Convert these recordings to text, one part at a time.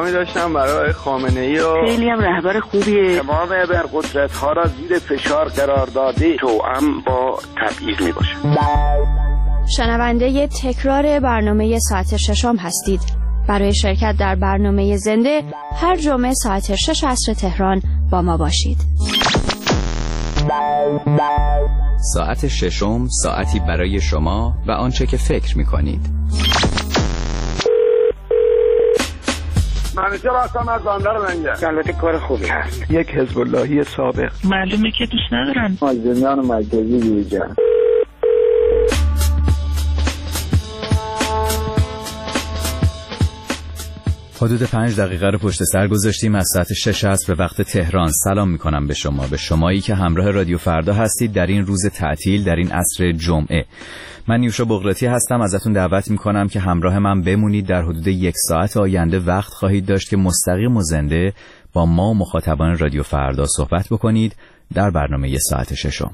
احترامی داشتم برای خامنه‌ای و خیلی هم رهبر خوبیه. تمام ابرقدرت‌ها را زیر فشار قرار داده توأم با تبعیض میباشه. شنونده تکرار برنامه ساعت ششم هستید. برای شرکت در برنامه زنده هر جمعه ساعت 6 عصر تهران با ما باشید. ساعت ششم، ساعتی برای شما و آنچه که فکر می‌کنید. منیجر هستم از بندر لنگر. البته کار خوبی هست. یک حزب اللهی سابق. معلومه که دوست ندارن. مازندران مرکزی دیجا. حدود 5 دقیقه رو پشت سر گذاشتیم از ساعت 6 عصر به وقت تهران. سلام میکنم به شمایی که همراه رادیو فردا هستید در این روز تعطیل، در این عصر جمعه. من نیوشا بغراتی هستم. ازتون دعوت میکنم که همراه من بمونید. در حدود 1 ساعت آینده وقت خواهید داشت که مستقیم و زنده با ما و مخاطبان رادیو فردا صحبت بکنید در برنامه ساعت ششم.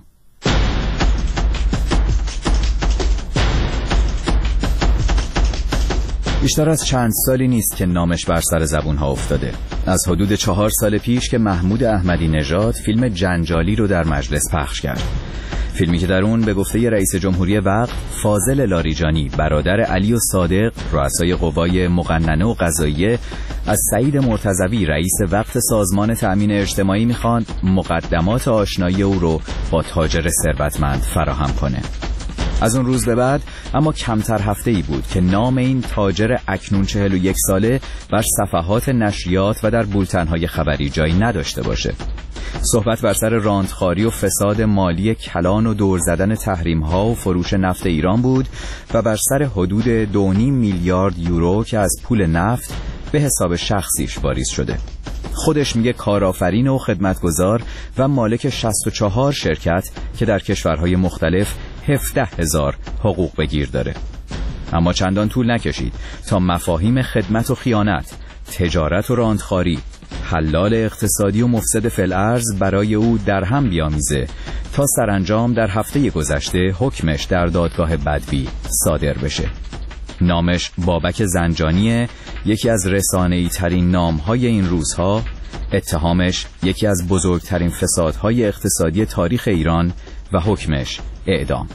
بیشتر از چند سالی نیست که نامش بر سر زبون‌ها افتاده. از حدود 4 سال پیش که محمود احمدی نژاد فیلم جنجالی رو در مجلس پخش کرد. فیلمی که در اون به گفته رئیس جمهوری وقت فاضل لاریجانی برادر علی و صادق رؤسای قوای مقننه و قضاییه از سعید مرتضوی رئیس وقت سازمان تأمین اجتماعی میخواند مقدمات آشنایی او رو با تاجر ثروتمند فراهم کنه. از اون روز به بعد اما کمتر هفته‌ای بود که نام این تاجر اکنون 41 ساله بر صفحات نشریات و در بولتن‌های خبری جایی نداشته باشه. صحبت بر سر راندخواری و فساد مالی کلان و دور زدن تحریم‌ها و فروش نفت ایران بود و بر سر حدود 2.5 میلیارد یورو که از پول نفت به حساب شخصیش واریز شده. خودش میگه کارآفرین و خدمتگزار و مالک 64 شرکت که در کشورهای مختلف 17,000 حقوق بگیر داره. اما چندان طول نکشید تا مفاهیم خدمت و خیانت، تجارت و راندخواری، حلال اقتصادی و مفسد فی الارض برای او در هم بیامیزه تا سرانجام در هفته گذشته حکمش در دادگاه بدوی صادر بشه. نامش بابک زنجانیه، یکی از رسانه‌ای ترین نام‌های این روزها. اتهامش یکی از بزرگترین فسادهای اقتصادی تاریخ ایران و حکمش اعدام.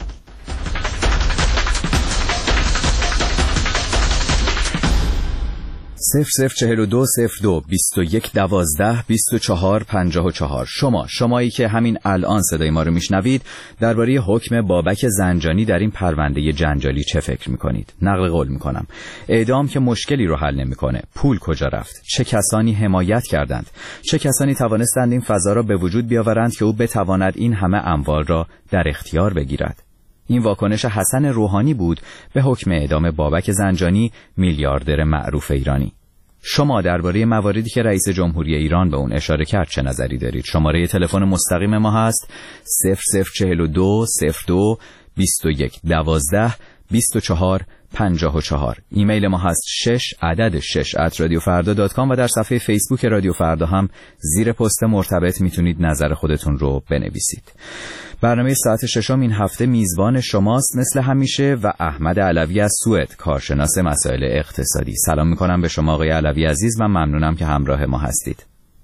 0042 02 21 12 24 54. شمایی که همین الان صدای ما رو میشنوید درباره حکم بابک زنجانی در این پرونده جنجالی چه فکر میکنید؟ نقل قول میکنم. اعدام که مشکلی رو حل نمیکنه. پول کجا رفت؟ چه کسانی حمایت کردند؟ چه کسانی توانستند این فضا را به وجود بیاورند که او بتواند این همه اموال را در اختیار بگیرد؟ این واکنش حسن روحانی بود به حکم اعدام بابک زنجانی، میلیاردر معروف ایرانی. شما درباره مواردی که رئیس جمهوری ایران به اون اشاره کرد چه نظری دارید؟ شماره تلفن مستقیم ما هست 0042 02 21 12 24 54. ایمیل ما هست 6@radiofarda.com و در صفحه فیسبوک رادیو فردا هم زیر پست مرتبط میتونید نظر خودتون رو بنویسید. برنامه ساعت ششم این هفته میزبان شماست مثل همیشه و احمد علوی از سوئد، کارشناس مسائل اقتصادی. سلام میکنم به شما آقای علوی عزیز و ممنونم که همراه ما هستید.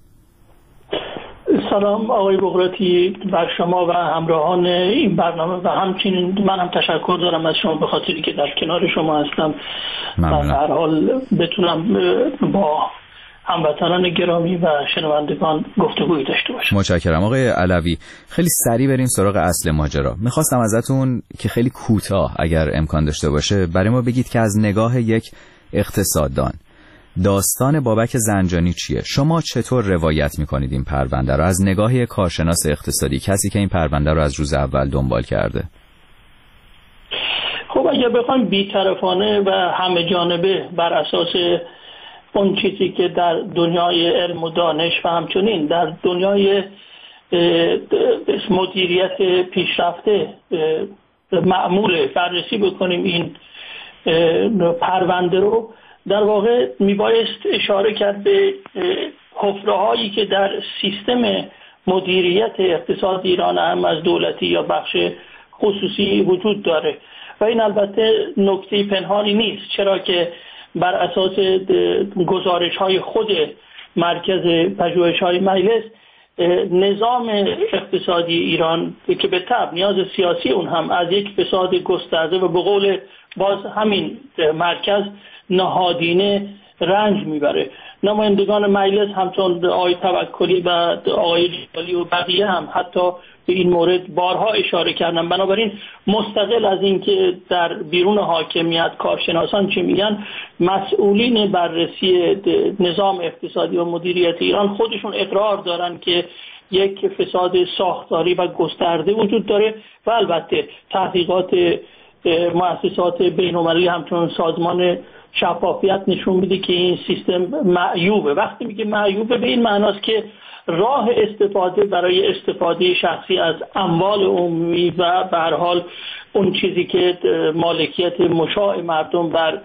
سلام آقای بغراتی بر شما و همراهان این برنامه و همچنین من هم تشکر دارم از شما به خاطری که در کنار شما هستم و در هر حال بتونم با هموطنان گرامی و شنوندگان گفتگویی داشته باشم. متشکرم آقای علوی. خیلی سریع بریم سراغ اصل ماجرا. میخواستم ازتون که خیلی کوتاه اگر امکان داشته باشه برای ما بگید که از نگاه یک اقتصاددان داستان بابک زنجانی چیه؟ شما چطور روایت میکنید این پرونده رو از نگاه یک کارشناس اقتصادی، کسی که این پرونده رو از روز اول دنبال کرده؟ خب اگر بخوایم بی‌طرفانه و همه جانبه بر اساس اون چیزی که در دنیای علم و دانش و همچنین در دنیای مدیریت پیشرفته معمول بررسی بکنیم این پرونده رو، در واقع میبایست اشاره کرد به حفره‌هایی که در سیستم مدیریت اقتصاد ایران هم از دولتی یا بخش خصوصی وجود داره و این البته نکته پنهانی نیست، چرا که بر اساس گزارش‌های خود مرکز پژوهش‌های مجلس نظام اقتصادی ایران که به طبع نیاز سیاسی اون هم از یک فساد گسترده و به قول باز همین مرکز نهادینه رنج میبره. نمایندگان مجلس همچون آقای توکلی و آقای جلالی و بقیه هم حتی به این مورد بارها اشاره کردن. بنابراین مستقل از اینکه در بیرون حاکمیت کارشناسان چی میگن، مسئولین بررسی نظام اقتصادی و مدیریت ایران خودشون اقرار دارن که یک فساد ساختاری و گسترده وجود داره و البته تحقیقات مؤسسات بین‌المللی همچون سازمان شفافیت نشون میده که این سیستم معیوبه. وقتی میگه معیوبه به این معناست که راه استفاده برای استفاده شخصی از اموال عمومی و به هر حال اون چیزی که مالکیت مشاع مردم بر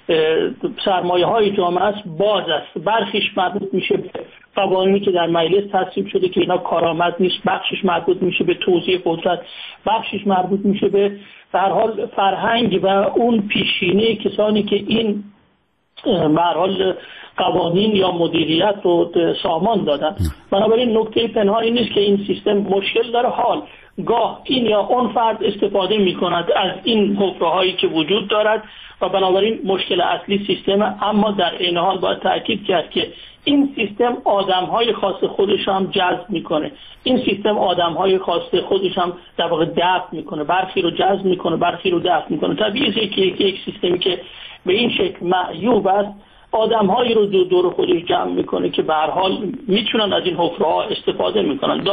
سرمایه‌های جامعه است باز است. برخیش مربوط میشه به قوانینی که در مجلس تصویب شده که اینا کارآمد نیست، بخشش مربوط میشه به توزیع قدرت، بخشش مربوط میشه به هر حال فرهنگ و اون پیشینه کسانی که این به هر حال قوانین یا مدیریت رو سامان دادن. بنابراین نکته پنهانی نیست که این سیستم مشکل داره. حال گاه این یا اون فرد استفاده می‌کند از این حفره‌هایی که وجود دارد و بنابراین مشکل اصلی سیستم. اما در این حال باید تاکید کرد که این سیستم آدم‌های خاص خودش هم جذب می‌کنه. این سیستم آدم‌های خاص خودش هم در واقع دفع می‌کنه، برخی رو جذب می‌کنه، برخی رو دفع می‌کنه. طبیعیه که یک سیستمی که به این شکل معیوب است آدم‌هایی رو دور خودش جمع می‌کنه که به هر حال می‌تونن از این حفره‌ها استفاده می‌کنن.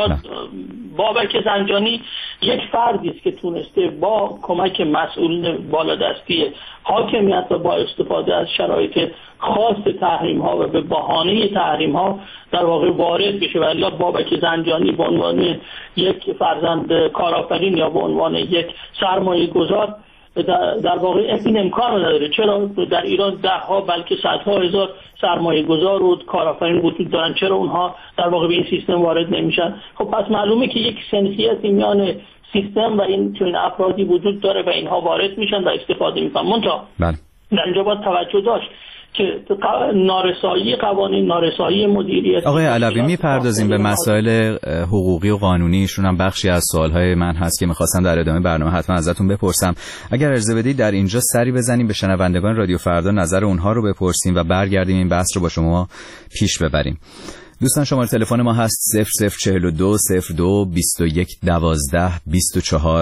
بابک زنجانی یک فردی است که تونسته با کمک مسئولین بالادستی حاکمیت و با استفاده از شرایط خاص تحریم‌ها و به بهانه تحریم‌ها در واقع وارد بشه. ولی بابک زنجانی به عنوان یک فرزند کارآفرین یا به عنوان یک سرمایه‌گذار در واقع این امکان نداره. چرا در ایران ده‌ها بلکه صدها هزار سرمایه گذار و کارآفرین وجود دارن، چرا اونها در واقع به این سیستم وارد نمیشن؟ خب پس معلومه که یک سنخیتی میان سیستم و این چنین افرادی وجود داره و اینها وارد میشن و استفاده میکنن. منتها در اینجا باید توجه داشت که نارسایی قوانین، نارسایی مدیریت. آقای علوی میپردازیم به مسائل حقوقی و قانونی. ایشون هم بخشی از سوالهای من هست که میخواستم در ادامه برنامه حتما ازتون بپرسم. اگر اجازه بدید در اینجا سری بزنیم به شنوندگان رادیو فردا، نظر اونها رو بپرسیم و برگردیم این بحث رو با شما پیش ببریم. دوستان شماره تلفن ما هست 0042 02 21 12 24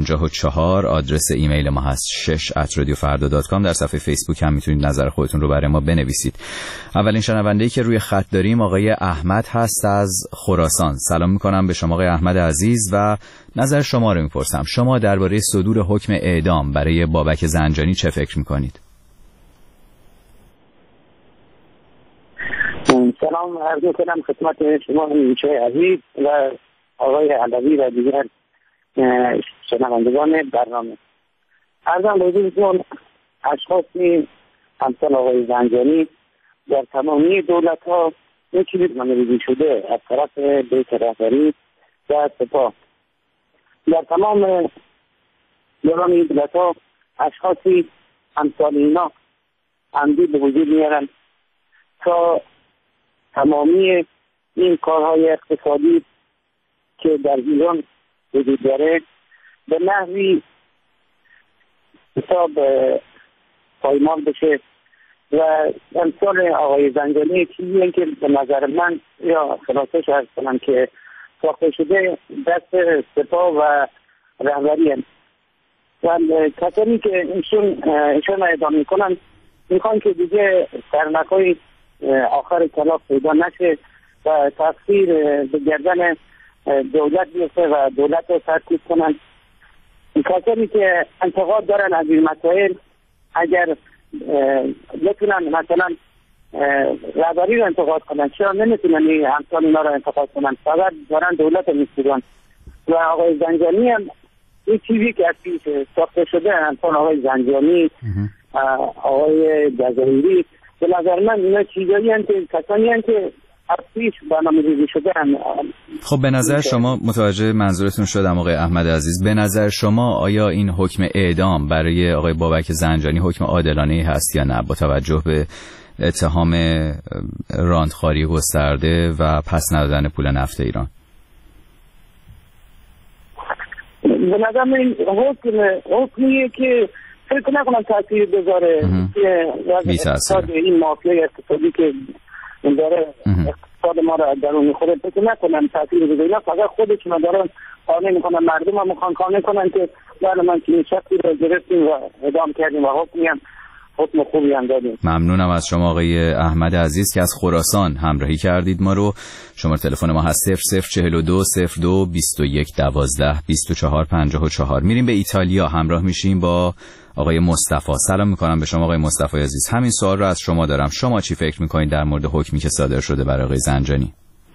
54. آدرس ایمیل ما هست 6@radiofarda.com. در صفحه فیسبوک هم میتونید نظر خودتون رو برای ما بنویسید. اولین شنونده‌ای که روی خط داریم آقای احمد هست از خراسان. سلام میکنم به شما آقای احمد عزیز و نظر شما رو میپرسم. شما درباره صدور حکم اعدام برای بابک زنجانی چه فکر میکنید؟ سلام عرض می‌کنم خدمت شما همیشه عزیز و آقای علوی و دیگر شنوندگان برنامه. عرضم به حضورتون اشخاصی همسال آقای زنجانی در تمامی دولت‌ها یکی نمایندگی شده از طرف بیت رهبری و سپاه. در تمام دوران این دولت‌ها اشخاصی همسال اینا عمدی به وجود میارن تا تمامی این کارهای اقتصادی که در ایران وجود داره به نحوی حساب پایمال بشه و امثال آقای زنجانی چیزی که به نظر من یا خلاصش ارز کنم که ساخته شده دست سپاه و رهبری هم. و کسانی که ایشون اعدام میکنن میخوان که دیگه سرنخهای آخر کلاف پیدا نشه و تقصیر به گردن دولت بیفته و دولت رو سرکوب کنن. کسانی که انتقاد دارن از این مسائل اگر بتونن مثلا رهبری رو انتقاد کنن، چرا نمیتونن این همسال اینا رو انتقاد کنن؟ فقط دارن دولت رو میسپرن. و آقای زنجانی هم این چیزی که از پیش ساخته شده همسال آقای زنجانی، آقای جزایری، به نظر من اینا چیزایی هستند که کسانی هستند که از پیش برنامه‌ریزی شدن. خب به نظر شما، متوجه منظورتون شدم آقای احمد عزیز، به نظر شما آیا این حکم اعدام برای آقای بابک زنجانی حکم عادلانه‌ای هست یا نه، با توجه به اتهام راندخواری گسترده و پس ندادن پول نفت ایران؟ به نظر من حکمیه که فکر نکنم تاثیر بذاره که اقتصاد این مافیای اقتصادی که داره اقتصاد ما رو درون میخوره، فکر نکنم تاثیر بذاره. اینا فقط خودشون دارن قانع میکنن، مردم هم میخوان قانع کنن که بله من که این شخصی رو گرفتیم و اعدام کردیم و حکم خوبی هم دادیم. ممنونم از شما آقای احمد عزیز که از خراسان همراهی کردید ما رو. شماره تلفن ما هست 0042 02 21 12 24 54. میریم به ایتالیا، همراه میشیم با آقای مصطفی. سلام میکنم به شما آقای مصطفی عزیز. همین سوال رو از شما دارم، شما چی فکر میکنید در مورد حکمی که صادر شده برای آقای زنجانی؟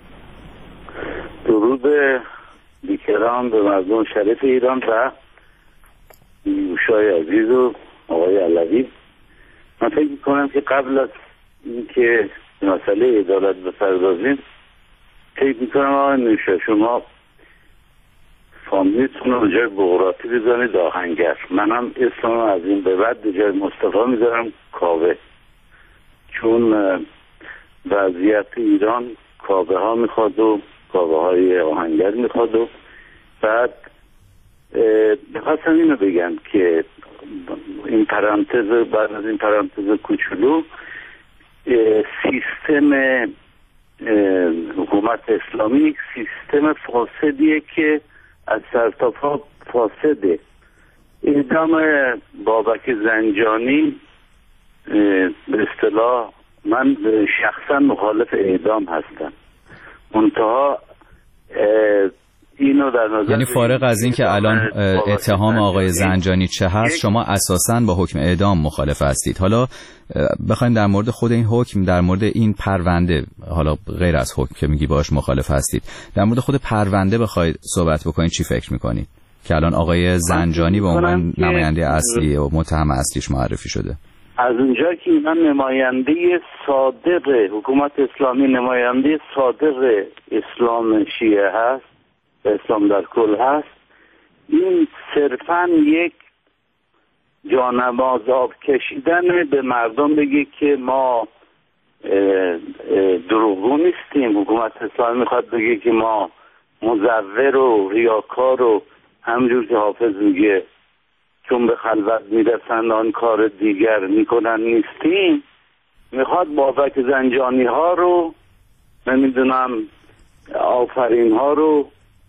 درود بیکران به مردم شریف ایران و یوشای عزیز و آقای علوی. من فکر میکنم که قبل از اینکه مسئله عدالت بپردازیم، فکر میکنم آقای نوشا شما فامیلیتون رو به جای بغراتی بزنید آهنگر. منم اسمم از این به بعد به جای مصطفی میذارم کاوه، چون وضعیت ایران کاوه ها میخواد و کاوه های آهنگر میخواد. و بعد بخواستم اینو بگم که این پرانتز، بعد از این پرانتز کوچولو، سیستم حکومت اسلامی یک سیستم فاسدیه که از سرتاپا فاسده. اعدام بابک زنجانی به اصطلاح من شخصا مخالف اعدام هستم، منتها اینو در نظر، یعنی فارغ از این که الان اتهام آقای زنجانی چه هست، شما اساساً با حکم اعدام مخالف هستید. حالا بخوایم در مورد خود این حکم، در مورد این پرونده، حالا غیر از حکم که میگی باش مخالف هستید، در مورد خود پرونده بخواید صحبت بکنید، چی فکر میکنید که الان آقای زنجانی به عنوان نماینده اصلی و متهم اصلیش معرفی شده؟ از اونجا که من نماینده صادق حکومت اسلامی، نماینده صادق اسلام شیعه هست، اسلام در کل هست، این صرفاً یک جانماز آب کشیدن به مردم بگه که ما دروغگو نیستیم. حکومت اسلامی میخواد بگه که ما مزور و ریاکار و همجور که حافظ میگه چون به خلوت میرسن آن کار دیگر میکنن نیستیم. میخواد بابک زنجانی ها رو، نمیدونم آفرین ها رو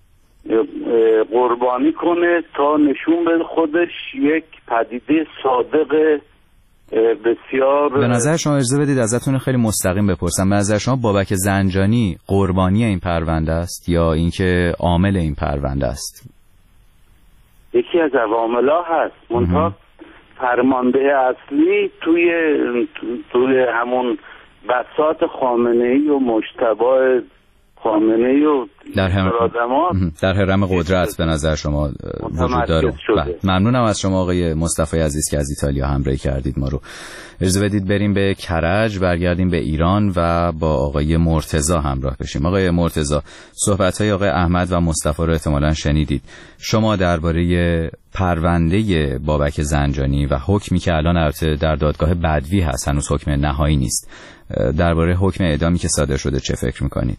قربانی کنه تا نشون بده خودش یک پدیده صادق بسیار. به نظر شما، اجازه بدید ازتون خیلی مستقیم بپرسم، به نظر شما بابک زنجانی قربانی این پرونده است یا اینکه عامل این پرونده است؟ یکی از عوامل‌ها هست، منتها فرمانده اصلی توی همون بساط خامنه‌ای و مجتبی خامنه‌ای و در حرم قدرت به نظر شما وجود داره. ممنونم از شما آقای مصطفی عزیز که از ایتالیا همراهی کردید ما رو. اجازه بدید بریم به کرج، برگردیم به ایران و با آقای مرتضی همراه بشیم. آقای مرتضی، صحبت‌های آقای احمد و مصطفی رو احتمالاً شنیدید. شما درباره پرونده بابک زنجانی و حکمی که الان البته در دادگاه بدوی هست، هنوز حکم نهایی نیست، درباره حکم اعدامی که صادر شده چه فکر می‌کنید؟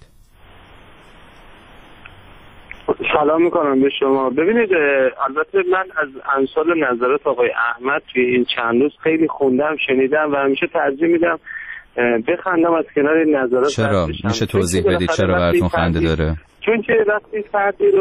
سلام میکنم به شما. ببینید، البته من از امثال نظرات آقای احمد توی این چند روز خیلی خوندم، شنیدم و همیشه ترجیح میدم بخندم از کنار نظرات. چرا؟ میشه توضیح بدید چرا براتون خنده داره؟ چون که وقتی فردی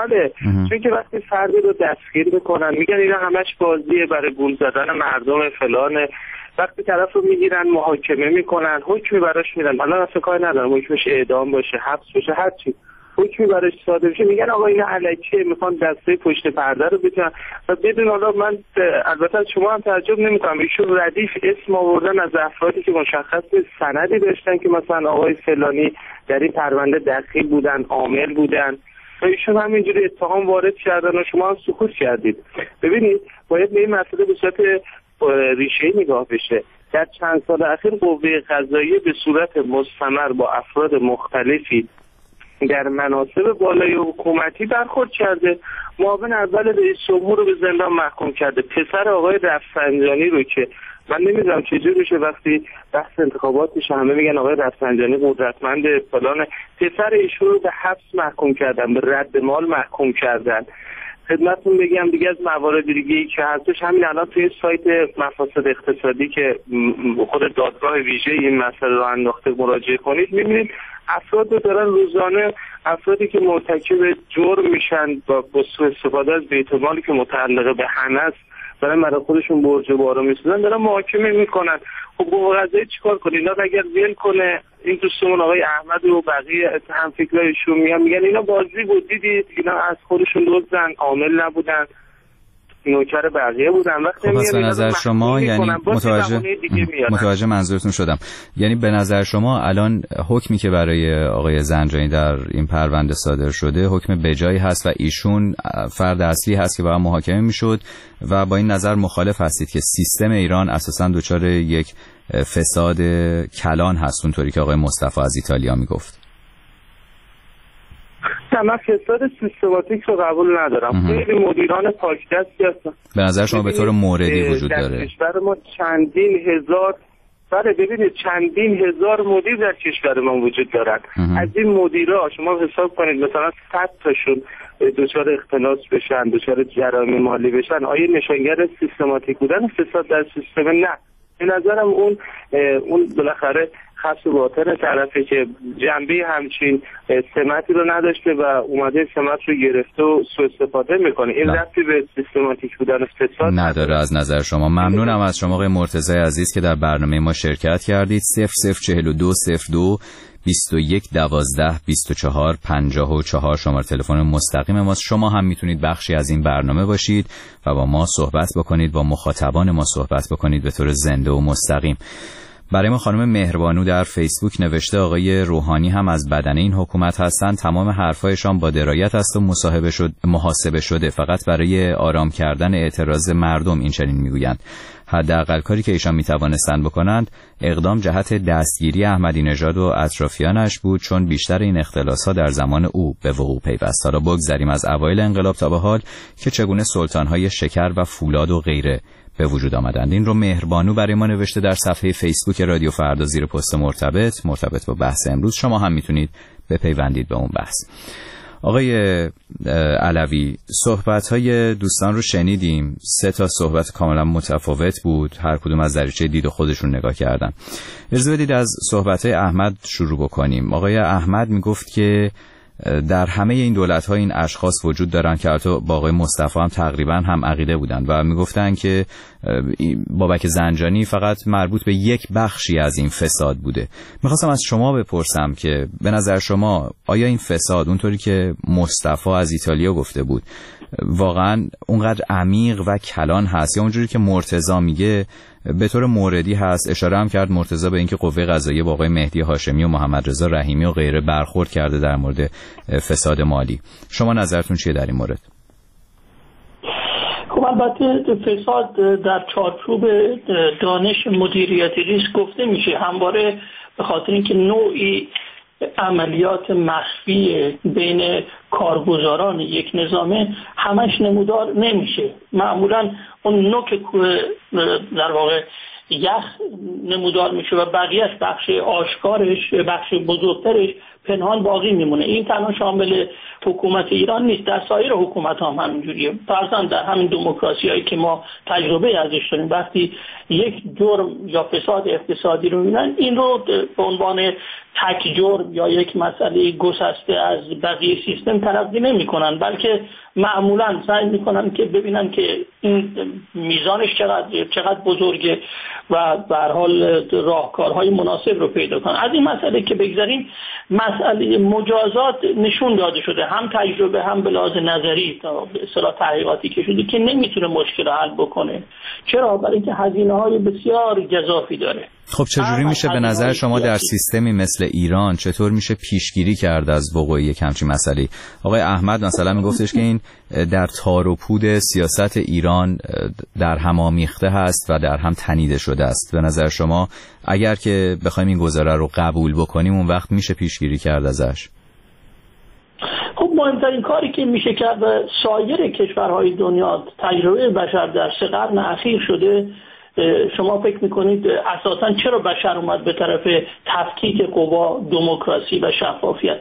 رو دستگیر میکنن میگن اینا همش بازیه برای گول زدن مردم فلانه، وقتی طرف رو میگیرن محاکمه میکنن، حکمی براش میدن، حالا اصلا کاری ندارم حکمش اعدام باشه، حبس باشه، هر چی حکمی براش صادر بشه، میگن آقا این الکیه، میخوان دسته پشت پرده رو بزنن. و بدون، حالا من البته شما هم تعجب نمیکنم، ایشون ردیف اسم آوردن از افرادی که مشخص سندی داشتن که مثلا آقای فلانی در این پرونده دخیل بودن، عامل بودن، و ایشون همینجوری اتهام وارد کردن و شما هم سکوت کردید. ببینید، باید به این مسئله به صورت ریشه‌ای نگاه بشه. در چند سال اخیر قوه قضاییه به صورت مستمر با افراد مختلفی در مناصب بالای حکومتی برخورد کرده. معاون اول رئیس جمهور رو به زندان محکوم کرده. پسر آقای رفسنجانی رو که من نمیدونم چجوری میشه وقتی بحث انتخابات میشه همه میگن آقای رفسنجانی قدرتمند فلان، پسر ایشون رو به حبس محکوم کردن، به رد مال محکوم کردن. خدمتتون بگم دیگه از موارد دیگه‌ای که هستش همین الان توی سایت مفاسد اقتصادی که خود دادگاه ویژه این مسئله رو انداخته مراجعه کنید می‌بینید افراد رو دارن روزانه، افرادی که مرتکب جرم میشن با سوء استفاده از بیت المالی که متعلق به هنس دارن برای خودشون برج و بارو میسازن دارن محاکمه میکنن. خب قوه قضاییه چیکار کنه؟ اینا اگر ول کنه این دوستمون آقای احمد و بقیه هم فکرایشون میگن اینا بازی بود، دیدید اینا از خودشون دزدن، عامل نبودن، نوکر بقیه بودن. وقتی خب به نظر شما یعنی متوجه منظورتون شدم، یعنی به نظر شما الان حکمی که برای آقای زنجانی در این پرونده صادر شده حکم بجایی هست و ایشون فرد اصلی هست که باید محاکمه میشد و با این نظر مخالف هستید که سیستم ایران اساساً دچار یک فساد کلان هست اونطوری که آقای مصطفی از ایتالیا میگفت؟ نه، من فساد سیستماتیک رو قبول ندارم. خیلی مدیران پاکدستی هستن. به نظر شما به طور موردی وجود داره؟ در کشور ما چندین هزار مدیر در کشور ما وجود دارن. از این مدیرها شما حساب کنید مثلا 100 تاشون دچار اختلاس بشن، دچار جرایم مالی بشن، آیا نشانگر سیستماتیک بودن فساد در سیستم؟ نه. به نظرم اون بالاخره خبث باطن طرفه که جنبه همچین سمتی رو نداشته و اومده سمت رو گرفته و سوء استفاده میکنه. این ربطی به سیستماتیک بودن فساد نداره از نظر شما. ممنونم از شما آقای مرتضی عزیز که در برنامه ما شرکت کردید. 004202 21 12 24 54 شماره تلفن مستقیم ماست. شما هم میتونید بخشی از این برنامه باشید و با ما صحبت بکنید، با مخاطبان ما صحبت بکنید به طور زنده و مستقیم. برای ما خانم مهربانو در فیسبوک نوشته آقای روحانی هم از بدنه این حکومت هستند، تمام حرفایشان با درایت است و محاسبه شده، فقط برای آرام کردن اعتراض مردم این چنین میگویند. حداقل کاری که ایشان میتوانستند بکنند اقدام جهت دستگیری احمدی نژاد و اطرافیانش بود، چون بیشتر این اختلاس‌ها در زمان او به وقوع پیوست. حالا بگذریم از اوایل انقلاب تا به حال که چگونه سلطان‌های شکر و فولاد و غیره به وجود آمدند. این رو مهربانو برای ما نوشته در صفحه فیسبوک رادیو فردا زیر پست مرتبط با بحث امروز. شما هم میتونید بپیوندید به اون بحث. آقای علوی، صحبت‌های دوستان رو شنیدیم. 3 تا صحبت کاملا متفاوت بود، هر کدوم از دریچه دید خودشون نگاه کردن. اجازه بدید از صحبت‌های احمد شروع بکنیم. آقای احمد میگفت که در همه این دولت‌ها این اشخاص وجود دارن که البته با آقای مصطفی هم تقریبا هم عقیده بودن و میگفتن که بابک زنجانی فقط مربوط به یک بخشی از این فساد بوده. میخواستم از شما بپرسم که به نظر شما آیا این فساد اونطوری که مصطفی از ایتالیا گفته بود واقعا اونقدر عمیق و کلان هست یا اونجوری که مرتضی میگه به طور موردی هست؟ اشاره هم کرد مرتضی به اینکه قوه قضاییه با آقای مهدی هاشمی و محمد رضا رحیمی و غیره برخورد کرده در مورد فساد مالی. شما نظرتون چیه در این مورد؟ خب البته فساد در چارچوب دانش مدیریتی ریسک گفته میشه همواره، به خاطر اینکه نوعی عملیات مخفی بین کارگزاران یک نظامه همش نمودار نمیشه. معمولا اون نوک در واقع یخ نمودار میشه و بقیهش بخش آشکارش، بخش بزرگترش پنهان باقی میمونه. این تنها شامل حکومت ایران نیست، در سایر حکومت هم همینجوریه. فرضاً در همین دموکراسی هایی که ما تجربه ازش داریم وقتی یک جرم یا فساد اقتصادی رو میبینن این رو به عنوان تک جرم یا یک مسئله گسسته از بقیه سیستم تلقی نمی کنن، بلکه معمولا سعی میکنن که ببینن که این میزانش چقدر بزرگه و به هر حال راهکارهای مناسب رو پیدا کنن. از این مسئله که بگذاریم، مسئله مجازات نشون داده شده هم تجربه هم به لحاظ نظری به اصطلاح تحقیقاتی که شده که نمیتونه مشکل حل بکنه. چرا؟ برای اینکه هزینه‌های بسیار گزافی داره. خب چجوری میشه به نظر شما در سیستمی مثل ایران چطور میشه پیشگیری کرد از وقوع یک همچین مسئله؟ آقای احمد مثلا میگفتش که این در تار و پود سیاست ایران در هم آمیخته هست و در هم تنیده شده است. به نظر شما اگر که بخوایم این گزاره رو قبول بکنیم اون وقت میشه پیشگیری کرد ازش؟ خب مهمترین کاری که میشه کرد و سایر کشورهای دنیا تجربه بشر در 3 قرن اخیر شده، شما فکر میکنید اساساً چرا بشر اومد به طرف تفکیک قوا، دموکراسی و شفافیت؟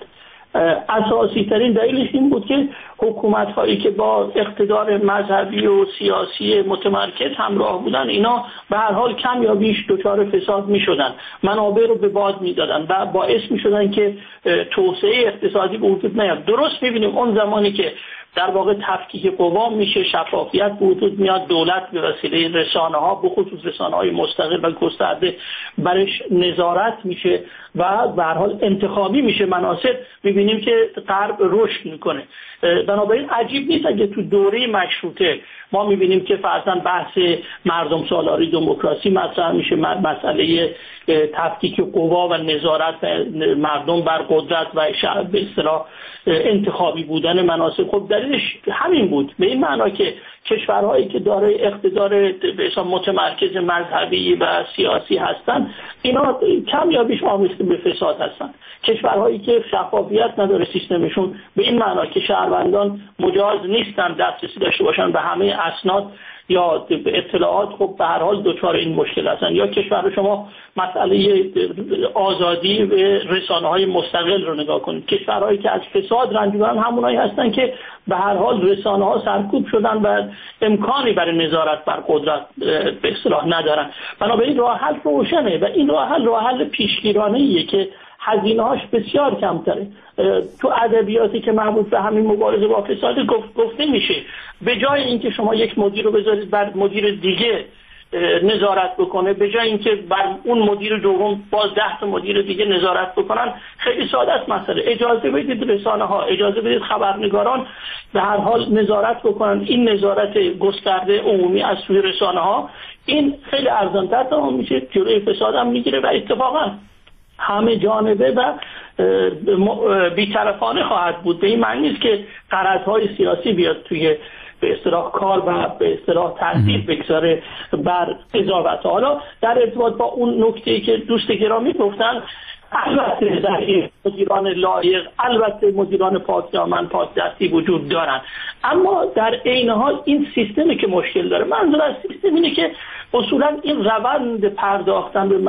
اساسی ترین دلیلش این بود که حکومت هایی که با اقتدار مذهبی و سیاسی متمرکز همراه بودن، اینا به هر حال کم یا بیش دچار فساد می شدن، منابع رو به باد می دادن و باعث می شدن که توسعه اقتصادی به وجود نیاد. درست می بینیم اون زمانی که در واقع تفکیک قوا میشه، شفافیت به وجود میاد، دولت به وسیله رسانه ها، به خصوص رسانه های مستقل و گسترده برش نظارت میشه و به هر حال انتخابی میشه مناصب، میبینیم که غرب رشد میکنه. بنابراین عجیب نیست اگه تو دوره مشروطه ما میبینیم که فرضاً بحث مردم سالاری دموکراسی مطرح میشه، مسئله تفکیک قوا و نظارت مردم بر قدرت و به اصطلاح انتخابی بودن مناصب. خب دلیلش همین بود، به این معنا که کشورهایی که دارای اقتدار متمرکز مذهبی و سیاسی هستند اینا کم یا بیش آمیخته به فساد هستند. کشورهایی که شفافیت نداره سیستمشون، به این معنا که شهروندان مجاز نیستن دسترسی داشته باشن به همه اسناد یا اطلاعات، خب به هر حال دچار این مشکل هستن. یا کشور شما مسئله آزادی و رسانه‌های مستقل رو نگاه کنید، کشورهایی که از فساد رنج می‌برن همونایی هستن که به هر حال رسانه‌ها سرکوب شدن و امکانی برای نظارت بر قدرت به اصطلاح ندارن. بنابراین راه حل روشنه و این راه حل پیشگیرانه‌ایه که هزینه‌هاش بسیار کمتره. تو ادبیاتی که مربوط به همین مبارزه با فساد گفته میشه به جای اینکه شما یک مدیر رو بذارید بر مدیر دیگه نظارت بکنه، به جای اینکه بر اون مدیر دوم باز 10 تا مدیر دیگه نظارت بکنن، خیلی ساده است مسئله. اجازه بدید رسانه‌ها، اجازه بدید خبرنگاران به هر حال نظارت بکنن. این نظارت گسترده عمومی از سوی رسانه‌ها این خیلی ارزان‌تر تمام میشه، جلوی فساد هم میگیره و اتفاقا همه جانبه و بی‌طرفانه خواهد بود. به این معنی نیست که غرض‌های سیاسی بیاد توی به اصطلاح کار و به اصطلاح تاثیر بگذاره بر قضاوت. حالا در ارتباط با اون نکته‌ای که دوست گرامی گفتن، البته در این مدیران لایق، البته مدیران پاکدامن پاکدستی وجود دارن، اما در عین حال این سیستمی که مشکل داره، منظور از سیستم اینه که اصولا این روند پرداختن به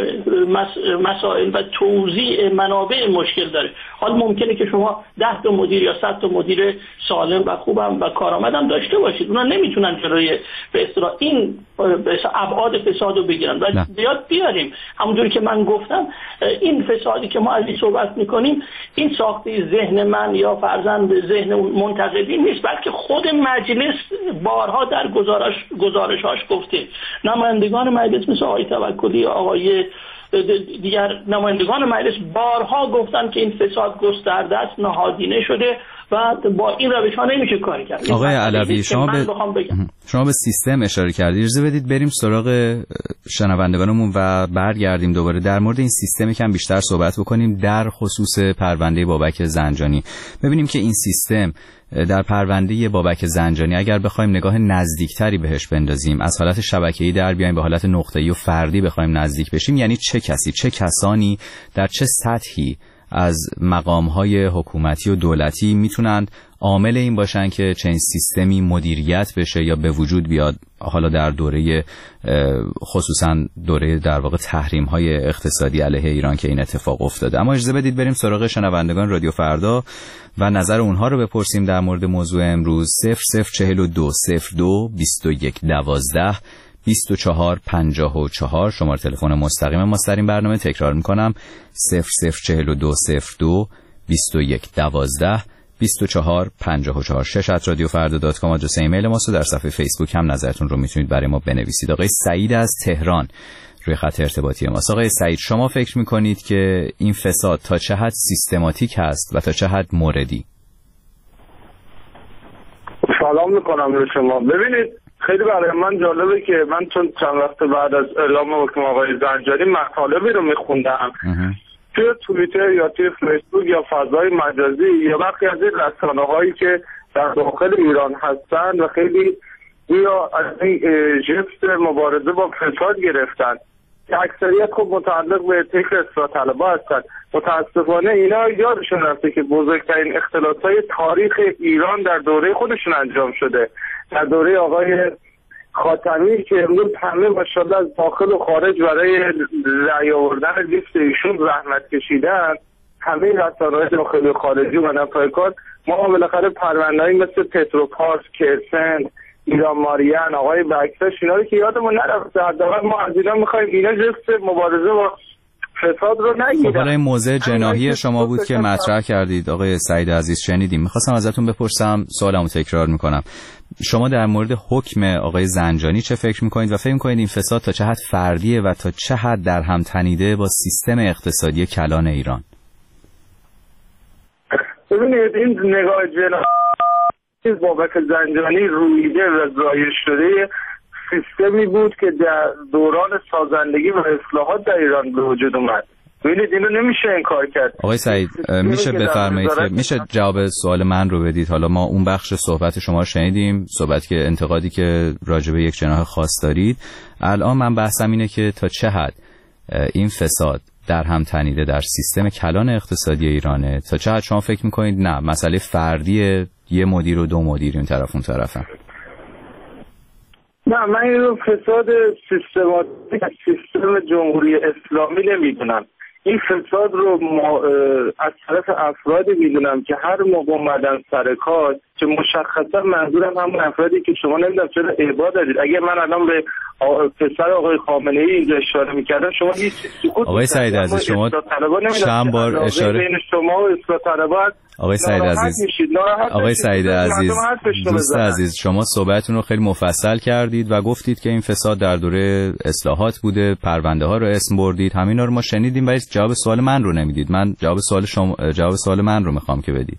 مسائل و توزیع منابع مشکل داره. حال ممکنه که شما 10 تا مدیر یا 100 تا مدیر سالم و خوبم و کارآمدم داشته باشید، اونا نمیتونن جلوی به اصطلاح این ابعاد فساد رو بگیرن و بیاد بیاریم. همونجوری که من گفتم این فسادی که ما ازش صحبت میکنیم این ساخته ذهن من یا فرزند ذهن منتقدین نیست، بلکه خود مجلس بارها در گزارش‌هاش گفته. نمایندگان مجلس مثل آقای توکلی، آقای دیگر نمایندگان مجلس بارها گفتن که این فساد گسترده است، نهادینه شده و با این روش ها نمیشه کاری کرد. آقای علوی شما به سیستم اشاره کردید، اجازه بدید بریم سراغ شنوندگانمون و برگردیم دوباره در مورد این سیستم یکم بیشتر صحبت بکنیم، در خصوص پرونده بابک زنجانی. ببینیم که این سیستم در پرونده بابک زنجانی اگر بخوایم نگاه نزدیکتری بهش بندازیم، از حالت شبکه‌ای در بیایم به حالت نقطه‌ای و فردی بخوایم نزدیک بشیم، یعنی چه کسی، چه کسانی در چه سطحی از مقام‌های حکومتی و دولتی میتونند عامل این باشن که چنین سیستمی مدیریت بشه یا به وجود بیاد، حالا در دوره خصوصا دوره در واقع تحریم‌های اقتصادی علیه ایران که این اتفاق افتاده. اما اجازه بدید بریم سراغ شنوندگان رادیو فردا و نظر اونها رو بپرسیم در مورد موضوع امروز. 0042 02 21 12 2454 شماره تلفن مستقیم ما در این برنامه. تکرار میکنم 0042 02 21 12 2454. @radiofarda.com آدرس ایمیل ماست و در صفحه فیسبوک هم نظرتون رو میتونید برای ما بنویسید. آقای سعید از تهران روی خط ارتباطی ماست. آقای سعید، شما فکر میکنید که این فساد تا چه حد سیستماتیک هست و تا چه حد موردی؟ سلام میکنم به شما. ببینید خیلی برای من جالبه که من چون چند وقت بعد از اعلام حکم آقای زنجانی مطالبی رو میخوندم توی توییتر یا توی فیسبوک یا فضای مجازی یا برخی از این رسانه‌هایی که در داخل ایران هستند و خیلی یا از این ژست مبارزه با فساد گرفتن که اکثریت خب متعلق به طیف اصلاح طلبها هستند. متاسفانه اینا یادشون رفته که بزرگترین اختلاس‌های تاریخ ایران در دوره خودشون انجام شده، در دوره آقای خاتمی که امروز همه ماشاءالله از داخل و خارج برای رأی آوردن لیست ایشون زحمت کشیدن. همه رسانه‌های داخلی و خارجی اومدن پای کار. ما بالاخره پرونده‌ای مثل پتروپارس، کرسنت، ایران ماریان، آقای بکسش، اینا رو که یادمون نرفته. حداقل ما از اینا می‌خوایم اینا جست مبارزه با فساد رو نگیرن. خب این موضع جناحی شما بود که مطرح کردید آقای سعید عزیز، شنیدیم. می‌خواستم ازتون بپرسم، سوالمو تکرار می‌کنم. شما در مورد حکم آقای زنجانی چه فکر می‌کنید و فکر می‌کنید این فساد تا چه حد فردیه و تا چه حد در هم تنیده با سیستم اقتصادی کلان ایران؟ ببینید این نگاه جناحی بابک زنجانی رویده و ضایع شده سیستمی بود که در دوران سازندگی و اصلاحات در ایران به وجود اومد. ببینید اینو نمیشه انکار کرد. آقای سعید میشه بفرمایید که میشه جواب سوال من رو بدید؟ حالا ما اون بخش صحبت شما رو شنیدیم، صحبت که انتقادی که راجع به یک جناح خاص دارید. الان من بحثم اینه که تا چه حد این فساد در هم تنیده در سیستم کلان اقتصادی ایرانه، تا چه حد شما فکر میکنید نه مسئله فردی یه مدیر و دو مدیر این طرف اون طرفن؟ نه، من این رو فساد سیستماتیک سیستم جمهوری اسلامی نمیدونم. این فساد رو از طرف افرادی میدونم که هر موقع اومدن سر کار، که مشخصا منظورم همون افرادی که شما نمیدونم چرا اعباد دارید. اگه من الان به پسر آقای خامنه ای اینجا اشاره میکردم شما هیچ سکوت. آقای سعید عزیز شما چند بار اشاره بین شما و اصلاح طلبها آقای سعید عزیز آقای سعید عزیز دوست عزیز شما صحبتتون رو خیلی مفصل کردید و گفتید که این فساد در دوره اصلاحات بوده، پرونده ها رو اسم بردید، همینا رو ما شنیدیم ولی جواب سوال من رو نمیدید. من جواب سوال من رو میخوام که بدید.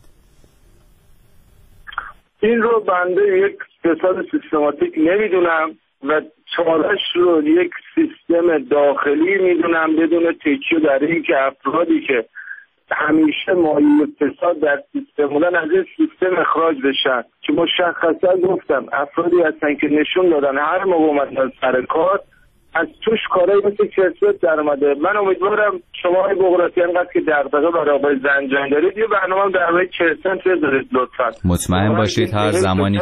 این رو بنده یک فساد سیستماتیک نمیدونم و چالش رو یک سیستم داخلی میدونم بدون تکیه در این که افرادی که همیشه مایه فساد در سیستم بودن از این سیستم اخراج بشن، که مشخصا گفتم افرادی هستن که نشون دادن هر موقع اومدن سر کار از توش کارهایی مثل کرسوت در اومده. من امیدوارم شما های بغراتی انقدر که دغدغه برای آقای زنجانی دارید یه برنامه هم در مورد کرسوت بذارید لطفا. مطمئن باشید هر زمانی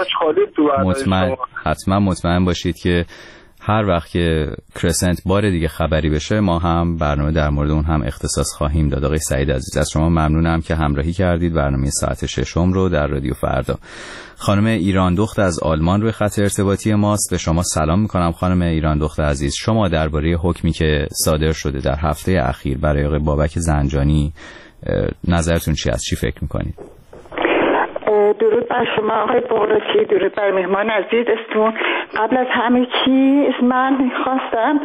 حتما مطمئن باشید که هر وقت که کرسنت بار دیگه خبری بشه ما هم برنامه در مورد اون هم اختصاص خواهیم داد. آقای سعید عزیز از شما ممنونم که همراهی کردید. برنامه ساعت 6 رو در رادیو فردا. خانم ایران دخت از آلمان روی خط ارتباطی ماست. به شما سلام میکنم خانم ایران دخت عزیز. شما درباره حکمی که صادر شده در هفته اخیر برای آقای بابک زنجانی نظرتون چی است؟ چی فکر میکنید؟ درود بر شما آقای بغراتی، درود بر مهمان عزیزتون. قبل از همه چیز من خواستم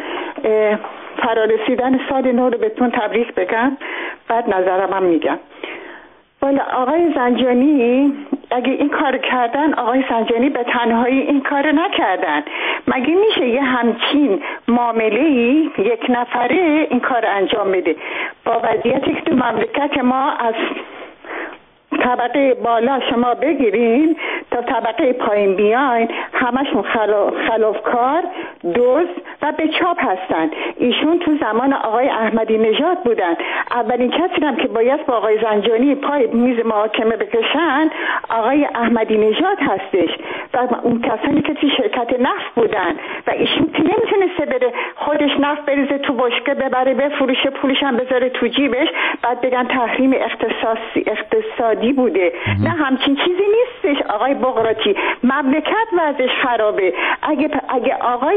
فرارسیدن سال نو رو بهتون تبریک بگم، بعد نظرم هم میگم. والا آقای زنجانی اگه این کار کردن، آقای زنجانی به تنهایی این کار نکردن. مگه میشه یه همچین معامله‌ای یک نفره این کار انجام بده با وضعیتی که تو مملکت ما از طبقه بالا شما بگیرین تا طبقه پایین بیاین همشون خلافکار، دزد و به چاپ هستن. ایشون تو زمان آقای احمدی نژاد بودن. اولین کسی هم که باید با آقای زنجانی پای میز محاکمه بکشن آقای احمدی نژاد هستش و اون کسانی که تو شرکت نفت بودن و ایشون که نمیتونسته بره خودش نفت بریزه تو بشکه ببره بفروشه پولش هم بذاره تو جیبش بعد بگن تحریم اقتصادی بوده. نه همچین چیزی نیستش آقای بغراتی. مملکت وضعش خرابه. اگه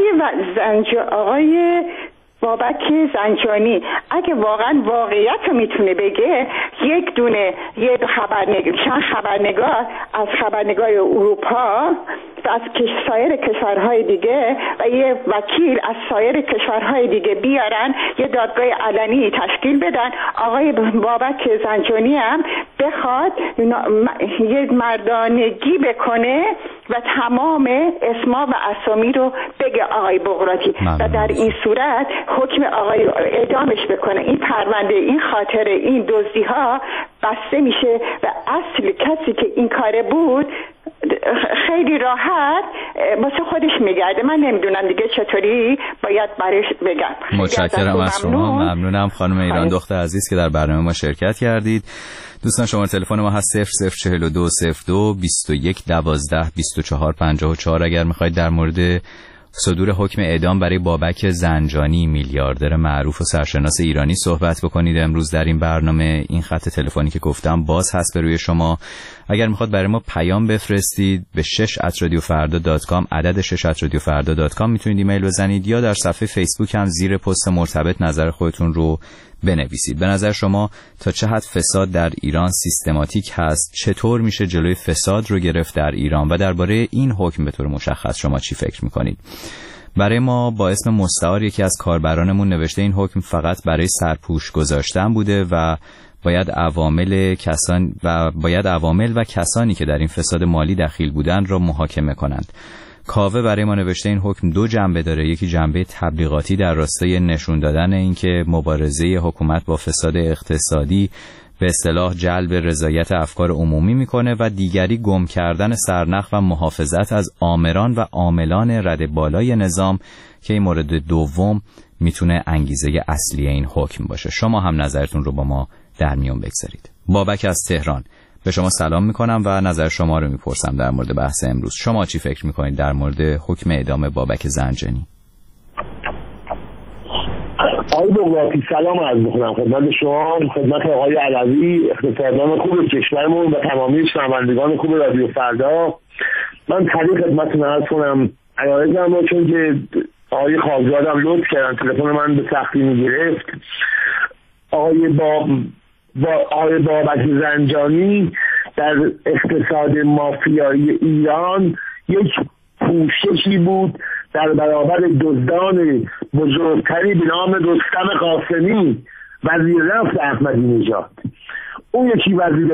آقای بابک زنجانی اگه واقعا واقعیت رو میتونه بگه، یه خبرنگار از خبرنگار اروپا و از سایر کشورهای دیگه و یه وکیل از سایر کشورهای دیگه بیارن یه دادگاه علنی تشکیل بدن، آقای بابک زنجانی هم بخواد یه مردانگی بکنه و تمام اسما و اسامی رو بگه آقای بغراتی و در این صورت حکم آقای اعدامش بکنه. این پرونده، این خاطره، این دزدی ها بسته میشه و اصل کسی که این کاره بود خیلی راحت واسه خودش میگرده. من نمیدونم دیگه چطوری باید برش بگم. متشکرم از شما. ممنونم خانم ایران دختر عزیز که در برنامه ما شرکت کردید. دوستان شما تلفن ما هست 0042 02 21 12 24 54. اگر میخواید در مورد صدور حکم اعدام برای بابک زنجانی میلیاردر معروف و سرشناس ایرانی صحبت بکنید امروز در این برنامه، این خط تلفنی که گفتم باز هست به روی شما. اگر میخواد برای ما پیام بفرستید به 6@radiofarda.com، عدد 6@radiofarda.com میتونید ایمیل بزنید یا در صفحه فیسبوک هم زیر پست مرتبط نظر خودتون رو بنویسید. به نظر شما تا چه حد فساد در ایران سیستماتیک هست؟ چطور میشه جلوی فساد رو گرفت در ایران؟ و درباره این حکم به طور مشخص شما چی فکر میکنید؟ برای ما با اسم مستعار یکی از کاربرانمون نوشته این حکم فقط برای سرپوش گذاشتن بوده و باید عوامل و کسانی که در این فساد مالی دخیل بودن را محاکمه کنند. کاوه برای ما نوشته این حکم دو جنبه داره، یکی جنبه تبلیغاتی در راستای نشون دادن اینکه مبارزه حکومت با فساد اقتصادی به اصطلاح جلب رضایت افکار عمومی میکنه و دیگری گم کردن سرنخ و محافظت از آمران و عاملان رد بالای نظام که این مورد دوم میتونه انگیزه اصلی این حکم باشه. شما هم نظرتون رو با ما در میون بگذارید. بابک از تهران، به شما سلام میکنم و نظر شما رو میپرسم در مورد بحث امروز. شما چی فکر میکنید در مورد حکم اعدام بابک زنجانی؟ آقای بغراتی سلام عرض میکنم خدمت شما، خدمت آقای علوی، اقتصاددان خوب کشورمون و تمامی شنوندگان خوب رادیو فردا. من طریق خدمتتون عرض کنم عرایزم رو، چون که آقای خاکزادم لطف کردن تلفن من به سختی میگرفت. آقای بابک زنجانی در اقتصاد مافیایی ایران یک پوششی بود در برابر دزدان بزرگتری به نام رستم قاسمی، وزیر نفت احمدی نژاد. اون یکی وزیر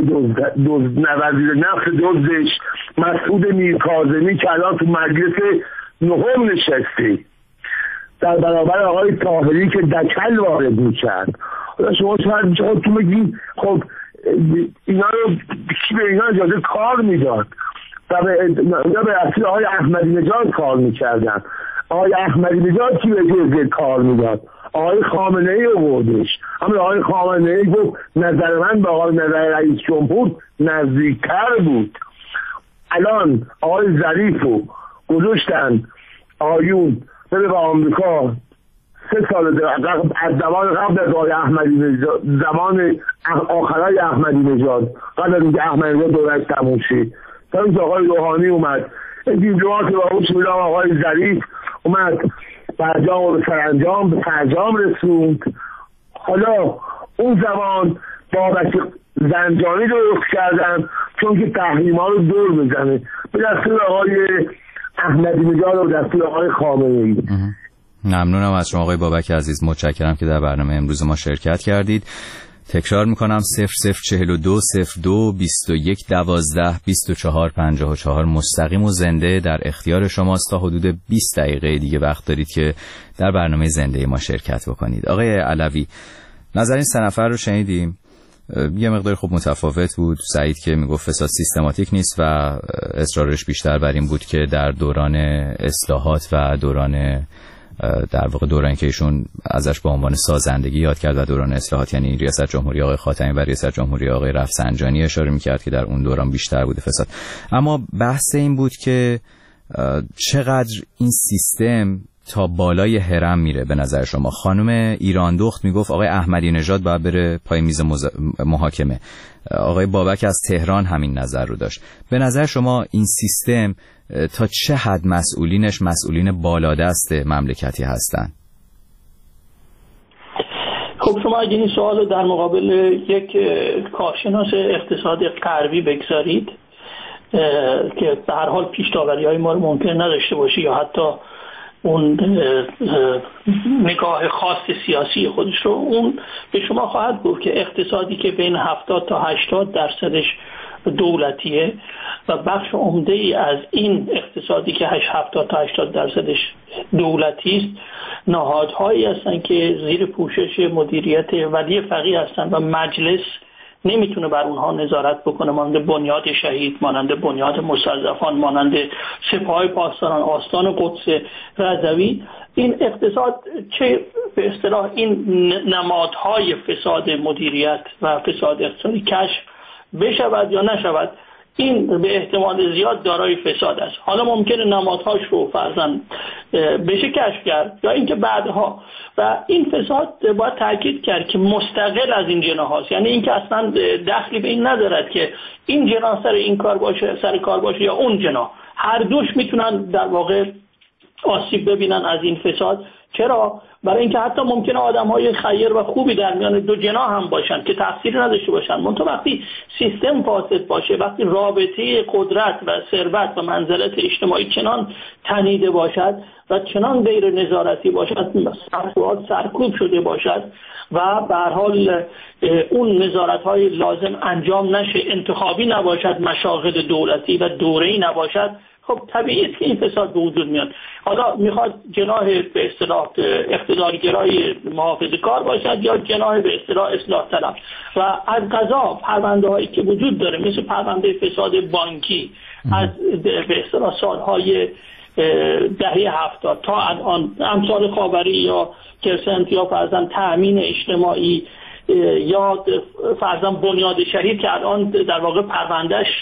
نفت دزدش مسعود میرکاظمی که الان تو مجلس نهم نشسته، در برابر آقای طاهری که دکل وارد میکرد. شما شاید تو بگید خب اینا رو کی به اینا اجازه کار میداد؟ و به اصلی آقای احمدی نژاد کار میکردن. آقای احمدی نژاد کی به اجازه کار میداد؟ آقای خامنه ای آوردش. اما آقای خامنه ای گفت نظر من به آقای نظر رئیس جمهور نزدیکتر بود. الان آقای ظریفو گذاشتن آیون بره به آمریکا 3 سال از زمان قبل از آقای احمدی نژاد، زمان آخرای احمدی نژاد، قبل از اینکه احمدی نژاد دورش تموم شد، تا اینکه آقای روحانی اومد، این دیپلمات رو باهوش میدم آقای ظریف اومد برجام و به سرانجام به فرجام رسوند. حالا اون زمان بابک زنجانی درست کردن چون که تحریما رو دور بزنه به دستور آقای احمدی نژاد و دستور آقای خامنه ای. ممنونم از شما آقای بابک عزیز، متشکرم که در برنامه امروز ما شرکت کردید. تکرار میکنم 0042 02 21 12 24 54 مستقیم و زنده در اختیار شماست. تا حدود 20 دقیقه دیگه وقت دارید که در برنامه زنده ما شرکت بکنید. آقای علوی، نظر این 3 نفر رو شنیدیم، یه مقدار خوب متفاوت بود. سعید که میگفت فساد سیستماتیک نیست و اصرارش بیشتر بر این بود که در دوران اصلاحات و در واقع دورانی که ایشون ازش به عنوان سازندگی یاد کرد و دوران اصلاحات، یعنی ریاست جمهوری آقای خاتمی و ریاست جمهوری آقای رفسنجانی، اشاره میکرد که در اون دوران بیشتر بوده فساد. اما بحث این بود که چقدر این سیستم تا بالای هرم میره به نظر شما. خانم ایران دخت میگفت آقای احمدی نژاد باید بره پای میز محاکمه. آقای بابک از تهران همین نظر رو داشت. به نظر شما این سیستم تا چه حد مسئولین بالادست مملکتی هستند؟ خب شما اگه این سوال رو در مقابل یک کارشناس اقتصاد غربی بگذارید که به هر حال پیش‌داوری‌های ما رو ممکن نداشته باشه یا حتی اون نگاه خاص سیاسی خودش رو، اون به شما خواهد گفت که اقتصادی که بین 70 تا 80% دولتیه و بخش عمده ای از این اقتصادی که 70 تا 80% دولتی است نهادهایی هستند که زیر پوشش مدیریت ولی فقیه هستند و مجلس نمیتونه بر اونها نظارت بکنه، مانند بنیاد شهید، مانند بنیاد مستضعفان، مانند سپاه پاسداران، آستان قدس رضوی. این اقتصاد چه به اصطلاح این نمادهای فساد مدیریت و فساد اقتصادی کشف بشود یا نشود، این به احتمال زیاد دارای فساد است. حالا ممکنه نمادهاش رو فرضاً بشه کشف کرد یا اینکه بعدها، و این فساد باید تاکید کرد که مستقل از این جناح هاست، یعنی اینکه اصلا دخلی به این ندارد که این جناح سر این کار باشه، سر کار باشه یا اون جناح، هر دوش میتونن در واقع آسیب ببینن از این فساد. چرا؟ برای اینکه حتی ممکنه آدم‌های خیر و خوبی در میان دو جناح هم باشن که تفسیری نداشته باشن، منتها وقتی سیستم فاسد باشه، وقتی رابطه قدرت و ثروت و منزلت اجتماعی چنان تنیده باشد و چنان غیر نظارتی باشد، سرکوب شده باشد و به هر حال اون نظارت‌های لازم انجام نشه، انتخابی نباشد، مشاغل دولتی و دوره‌ای نباشد، خب طبیعی است که این فساد به وجود میاد. حالا میخواد جناح به اصطلاح اقتدارگرای محافظه‌کار باشد یا جناح به اصطلاح اصلاح طلب. و از قضا پرونده هایی که وجود داره مثل پرونده فساد بانکی از به اصطلاح سالهای دهه 70 تا الان، امثال خاوری یا کرسنت یا فرضاً تأمین اجتماعی یا فرضاً بنیاد شهید که الان در واقع پروندهش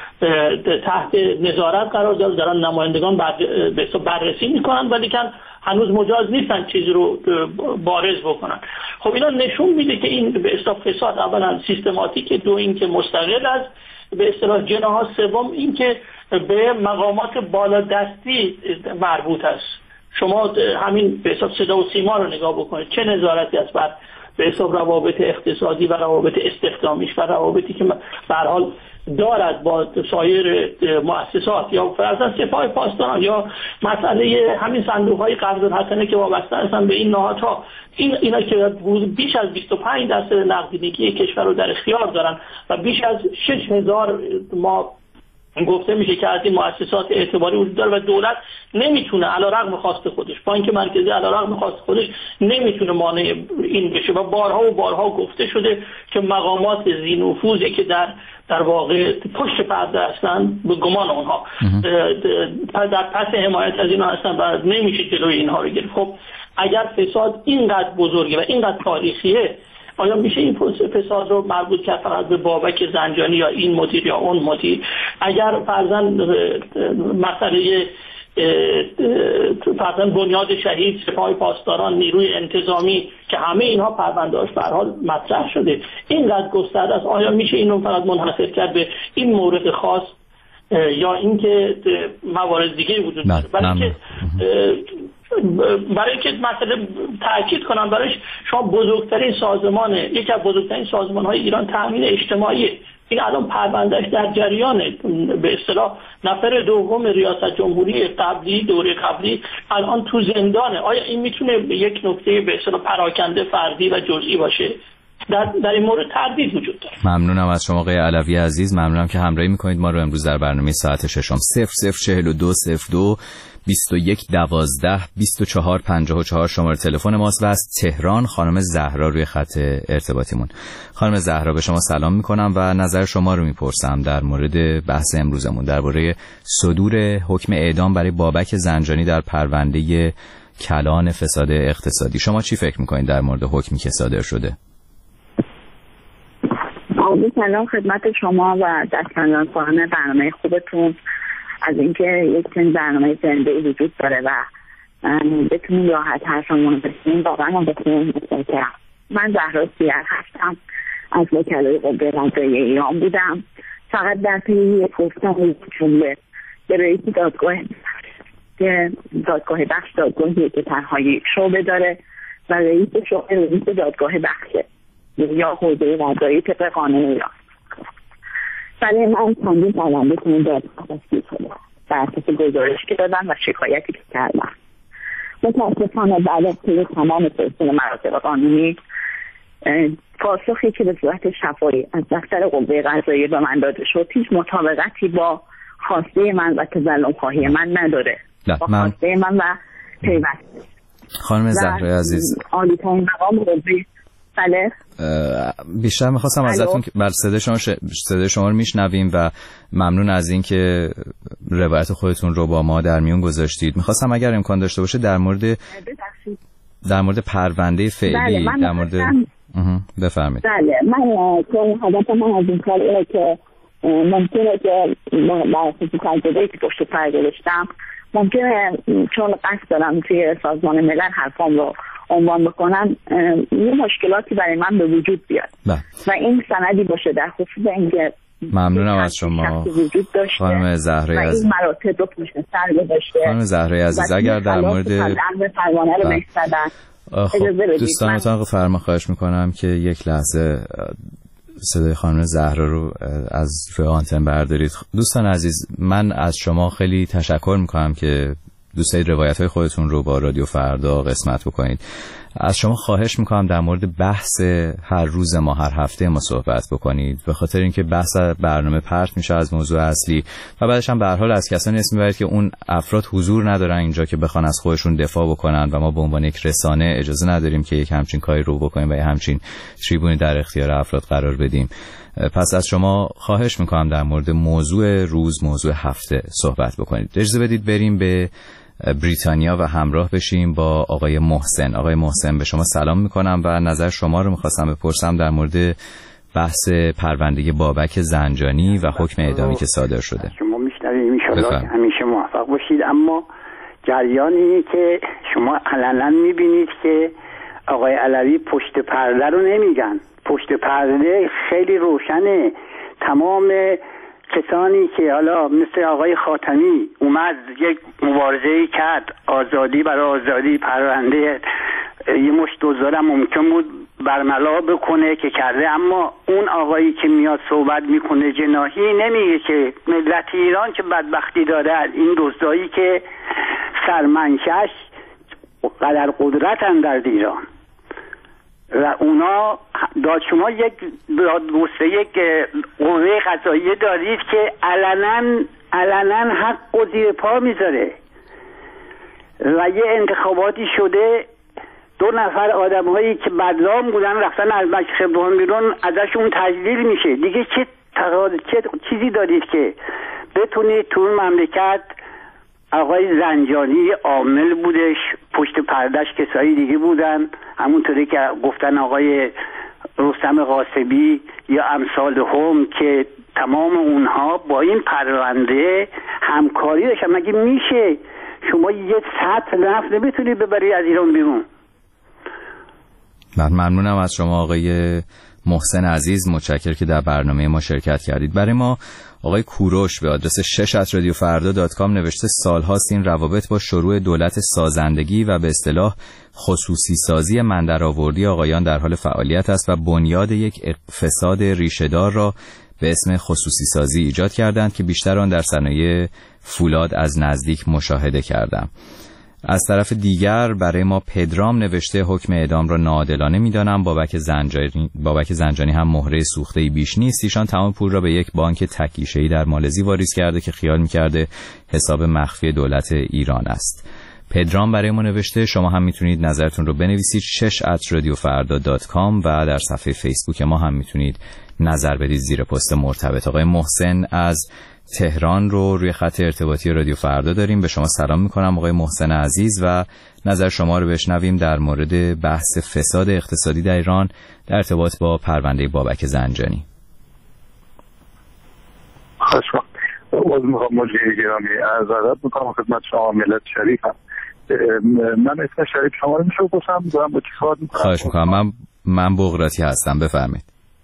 تحت نظارت قرار داره، دارن نمایندگان بررسی میکنن ولی که هنوز مجاز نیستن چیزی رو بارز بکنن. خب اینا نشون میده که این به اصطلاح فساد اولا سیستماتیک، دو این که مستقل از به اصطلاح جناح، سوم این که به مقامات بالادستی مربوط است. شما همین به اصطلاح صدا و سیما رو نگاه بکنید، چه نظارتی است بر به حساب روابط اقتصادی و روابط استخدامیش و روابطی که به هر حال دارد با سایر مؤسسات یا فرضاً سپاه پاسداران یا مسئله همین صندوق‌های قرض الحسنه که وابسته هستن به این نهادها، اینا که بیش از 25% نقدینگی کشور رو در اختیار دارن و بیش از 6000 ما گفته میشه که از این مؤسسات اعتباری وجود داره و دولت نمیتونه علیرغم خواست خودش، بانک مرکزی علیرغم خواست خودش نمیتونه مانع این بشه و بارها گفته شده که مقامات ذی‌نفوذی که در واقع پشت پرده هستن به گمان اونها در پس حمایت از اینا هستن و نمیشه جلوی اینها رو گرفت. خب اگر فساد اینقدر بزرگه و اینقدر تاریخیه، آیا میشه این فساد رو مربوط کرد فقط به بابک زنجانی یا این مدیر یا اون مدیر؟ اگر فرضاً مسئله فرضاً بنیاد شهید، سپاه پاسداران، نیروی انتظامی که همه اینها پرونده‌اش به هر حال مطرح شده اینقدر گسترده است، آیا میشه اینو فقط منحصر کرد به این مورد خاص یا اینکه موارد دیگه وجود داره؟ برای اینکه مسئله تاکید کنم برایش، شما بزرگترین سازمان، یکی از بزرگترین سازمان‌های ایران تامین اجتماعی، این الان پروندهش در جریانه، به اصطلاح نفر دوم ریاست جمهوری قبلی، دوره قبلی الان تو زندانه. آیا این میتونه یک نکته به اصطلاح پراکنده فردی و جزئی باشه؟ در این مورد تردید وجود داره. ممنونم از شما آقای علوی عزیز، ممنونم که همراهی میکنید ما رو امروز در برنامه ساعت ششم. 004202 2112 2454 شماره تلفن ماست و از تهران خانم زهرا روی خط ارتباطیمون. خانم زهرا، به شما سلام میکنم و نظر شما رو میپرسم در مورد بحث امروزمون درباره صدور حکم اعدام برای بابک زنجانی در پرونده کلان فساد اقتصادی. شما چی فکر میکنید در مورد حکمی که صادر شده؟ سلام خدمت شما و دستمندان برنامه خوبتون، از اینکه یک چنین برنامه زنده وجود داره و بتونیم راحت حرفمون رو بزنیم، واقعا من بتونیم متشکرم. من زهرا سیر هستم، از وکلای قوه قضاییه ایران بودم. فقط در طی یک گفتم جمله به رئیس دادگاه بخش، دادگاهی که تنهایی شعبه داره و رئیس دادگاه بخشه یا حوزه قضایی طبق قانون ایران. برای من چندین پرونده که این دادگاه دستگیر شده بر اساس گزارش که دادن و شکایتی که کردن. متاسفانه بعد از طی تمام سلسله مراتب قانونی پاسخی که به صورت شفاهی از دفتر قوه قضاییه به من داده شد هیچ مطابقتی با خواسته من و تظلم خواهی من نداره، با خواسته من و پیوست. خانم زهرا عزیز، عالی‌ترین مقام قوه بله بیشتر میخواستم ازتون که بر صدای شما رو میشنویم و ممنون از این که روایت خودتون رو با ما در میون گذاشتید. میخواستم اگر امکان داشته باشه در مورد پرونده فعلی در مورد بفرمایید. بله من هدف من از این کار اینه که ممکنه که با خصوص تجربه‌ای که پشت پرده داشتم ممکنه چون قصد دارم توی سازمان ملل حرفام رو عنوان بکنم یه مشکلاتی برای من به وجود بیاد و این سندی باشه در خصوص اینکه ممنونم از شما خانم زهرای عزیز. این مراتب رو پشت سر گذاشته خانم زهرای عزیز اگر در مورد پروانه رو بستدن دوستانتان خواهش میکنم که یک لحظه صدای خانم زهرا رو از روی آنتن بردارید. دوستان عزیز من از شما خیلی تشکر میکنم که دوست دارید روایت‌های خودتون رو با رادیو فردا قسمت بکنید. از شما خواهش میکنم در مورد بحث هر روز ما هر هفته ما صحبت بکنید به خاطر اینکه بحث برنامه پرت میشه از موضوع اصلی و بعدش هم به هر حال از کسانی اسم میبرید که اون افراد حضور ندارن اینجا که بخوان از خودشون دفاع بکنن و ما به عنوان یک رسانه اجازه نداریم که یک همچین کاری رو بکنیم و یک همچین تریبونی در اختیار افراد قرار بدیم. پس از شما خواهش میکنم در مورد موضوع روز موضوع هفته صحبت بکنید. اجازه بدید بریم به بریتانیا و همراه بشیم با آقای محسن. آقای محسن به شما سلام میکنم و نظر شما رو میخواستم بپرسم در مورد بحث پرونده بابک زنجانی و حکم اعدامی که صادر شده. شما میشنوید انشالله همیشه موفق باشید. اما جریانی که شما علنا میبینید که آقای علوی پشت پرده رو نمیگن. پشت پرده خیلی روشنه. تمام کسانی که حالا مثل آقای خاتمی اومد یک مبارزه‌ای کرد آزادی برای آزادی پرونده یه مشت دزدارم ممکن بود برملا بکنه که کرده، اما اون آقایی که میاد صحبت میکنه جناحی نمیگه که ملت ایران چه بدبختی داره. این دزدایی که سرمنشش قدر قدرتن در ایران و اونا داد شما یک قوه قضاییه دارید که علنا حق و زیر پا میذاره و یه انتخاباتی شده 2 نفر آدم هایی که بدنام بودن رفتن از مشرق بیرون ازشون تجلیل میشه. دیگه چه چیزی دارید که بتونید تو اون مملکت آقای زنجانی عامل بودش، پشت پردش کسایی دیگه بودن همونطوری که گفتن آقای رستم قاسبی یا امثال هم که تمام اونها با این پرونده همکاری داشتن. مگه میشه شما یه سطح نفت نمیتونی ببری از ایران بیرون؟ من ممنونم از شما آقای محسن عزیز، متشکرم که در برنامه ما شرکت کردید. برای ما آقای کوروش به آدرس 6@radiofarda.com نوشته سالهاست این روابط با شروع دولت سازندگی و به اصطلاح خصوصی سازی مندرآوردی آقایان در حال فعالیت است و بنیاد یک فساد ریشه‌دار را به اسم خصوصی سازی ایجاد کردند که بیشتر آن در صنایع فولاد از نزدیک مشاهده کردم. از طرف دیگر برای ما پدرام نوشته حکم اعدام را ناعادلانه می‌دانم. بابک زنجانی هم مهره سوخته‌ای بیش نیست. ایشان تمام پول را به یک بانک تکیشه‌ای در مالزی واریز کرده که خیال می‌کرده حساب مخفی دولت ایران است. پدرام برای ما نوشته شما هم میتونید نظرتون رو بنویسید 6@radiofarda.com و در صفحه فیسبوک ما هم میتونید نظر بدید زیر پست مرتبط. آقای محسن از تهران رو روی خط ارتباطی رادیو فردا داریم. به شما سلام میکنم آقای محسن عزیز و نظر شما رو بشنویم در مورد بحث فساد اقتصادی در ایران در ارتباط با پرونده بابک زنجانی. خواهش میکنم مجری گرامی از ادب میکنم خدمت شما ملت شریفم. من اسم شریف شما رو میشه بپرسم دارم با چی صحبت میکنم؟ خواهش میکنم من بغراتی هستم بفرمایید.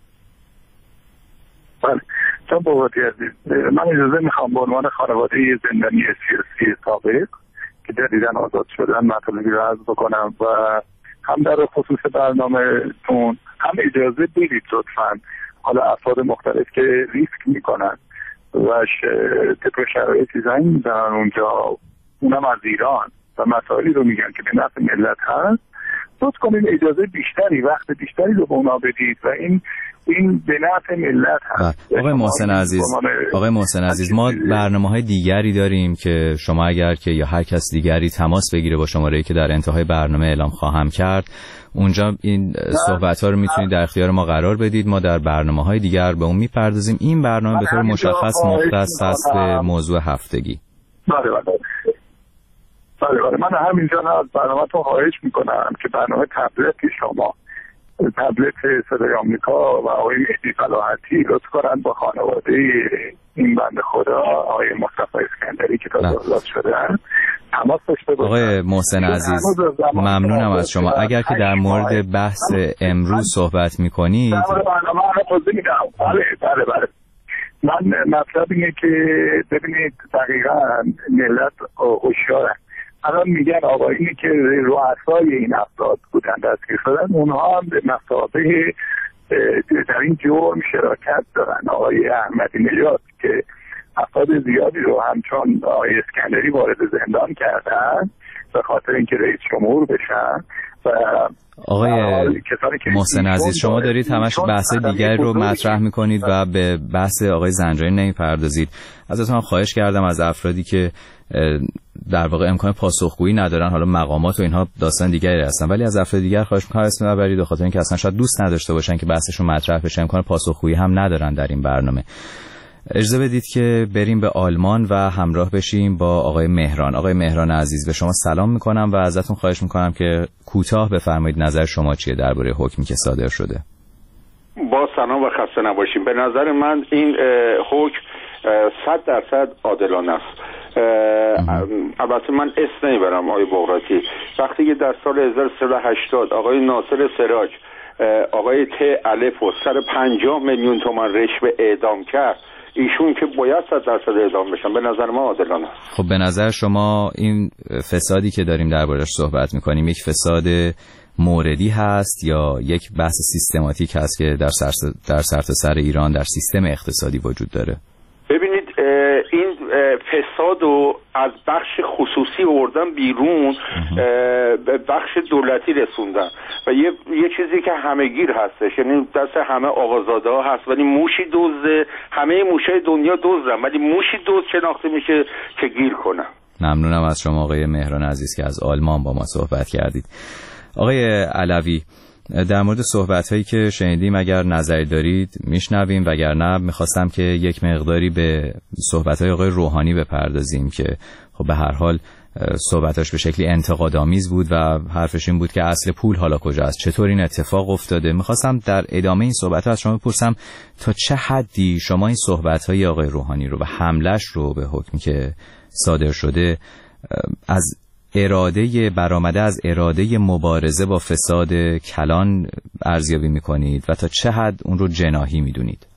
بله چون بغراتی عزیز من اجازه میخوام به عنوان خانواده زندانی سیاسی سابق که جدیداً آزاد شدن مطالبی رو عرض بکنم و هم در خصوص برنامه‌تون هم اجازه بدید لطفاً حالا افراد مختلف که ریسک میکنن و طبق شرایطی زنگ میزنن اونجا اونم از ایران و مسائلی رو میگن که به نفع ملت هست لطف کنید اجازه بیشتری، وقت بیشتری رو به اونا بدید و این به نفع ملت هست. آقای محسن عزیز ما برنامه‌های دیگری داریم که شما اگر که یا هر کس دیگری تماس بگیره با شماره‌ای که در انتهای برنامه اعلام خواهم کرد، اونجا این صحبت‌ها رو میتونید در اختیار ما قرار بدید. ما در برنامه‌های دیگر به اون میپردازیم. این برنامه به طور مشخص مختص است به موضوع هفتگی. بله. من همینجا از برنامه‌تون خواهش میکنم که برنامه تبلت شما، تبلت صدای آمریکا و آقای مهدی فلاحتی لطف کنن با خانواده این بنده خدا آقای مصطفی اسکندری که تازه آزاد شدن تماس داشته باشن. آقای محسن عزیز ممنونم از شما. اگر که در مورد بحث امروز صحبت میکنید برنامه رو توضیح میدم. بله. من مطلب اینه که ببینید دقیقاً ملت هوشیارن. الان میگن آقایونی که رؤسای این افراد بودن دستگیر شدن، اونها هم به مثابه در این جرم شراکت دارن. آقای احمدی نژاد که افراد زیادی رو همچون آقای اسکندری وارد زندان کردن به خاطر اینکه رئیس جمهور بشن. و آقای محسن عزیز شما دارید همش بحث دیگری رو مطرح میکنید و به بحث آقای زنجانی نمیپردازید. ازتون خواهش کردم از افرادی که در واقع امکان پاسخگویی ندارن، حالا مقامات و اینها داستان دیگری هستن، ولی از افراد دیگر خواهش می‌کنم اسم نبرید، به خاطر اینکه اصلا شاید دوست نداشته باشن که بحثشون مطرح بشه، امکان پاسخگویی هم ندارن در این برنامه. اجازه بدید که بریم به آلمان و همراه بشیم با آقای مهران. آقای مهران عزیز به شما سلام میکنم و ازتون خواهش میکنم که کوتاه بفرمایید نظر شما چیه درباره حکمی که صادر شده. با سلام و خسته نباشیم. به نظر من این حکم 100% عادلانه است. البته من اسم نمیبرم آقای بغراتی. وقتی که در سال 1380 آقای ناصر سراج آقای ت الف و 150 میلیون تومان رشوه اعدام کرد، ایشون که باید 100% اعدام بشن. به نظر ما عادلانه است. خب به نظر شما این فسادی که داریم دربارش صحبت میکنیم یک فساد موردی هست یا یک بحث سیستماتیک هست که در سرتاسر ایران در سیستم اقتصادی وجود داره؟ ببینید این فساد رو از بخش خصوصی آوردن بیرون به بخش دولتی رسوندن و یه چیزی که همه‌گیر هستش، یعنی دست همه آقازاده ها هست، ولی موشی دزده، همه موشای دنیا دزدن ولی موشی دزد شناخته میشه که گیر کنه. ممنونم از شما آقای مهران عزیز که از آلمان با ما صحبت کردید. آقای علوی در مورد صحبت‌هایی که شنیدیم اگر نظری دارید میشنویم، وگرنه میخواستم که یک مقداری به صحبت‌های آقای روحانی بپردازیم که خب به هر حال صحبتاش به شکلی انتقادآمیز بود و حرفش این بود که اصل پول حالا کجاست، چطور این اتفاق افتاده. میخواستم در ادامه این صحبت‌ها از شما بپرسم تا چه حدی شما این صحبت‌های آقای روحانی رو و حملش رو به حکمی که صادر شده از برآمده از اراده مبارزه با فساد کلان ارزیابی میکنید و تا چه حد اون رو جناحی میدونید؟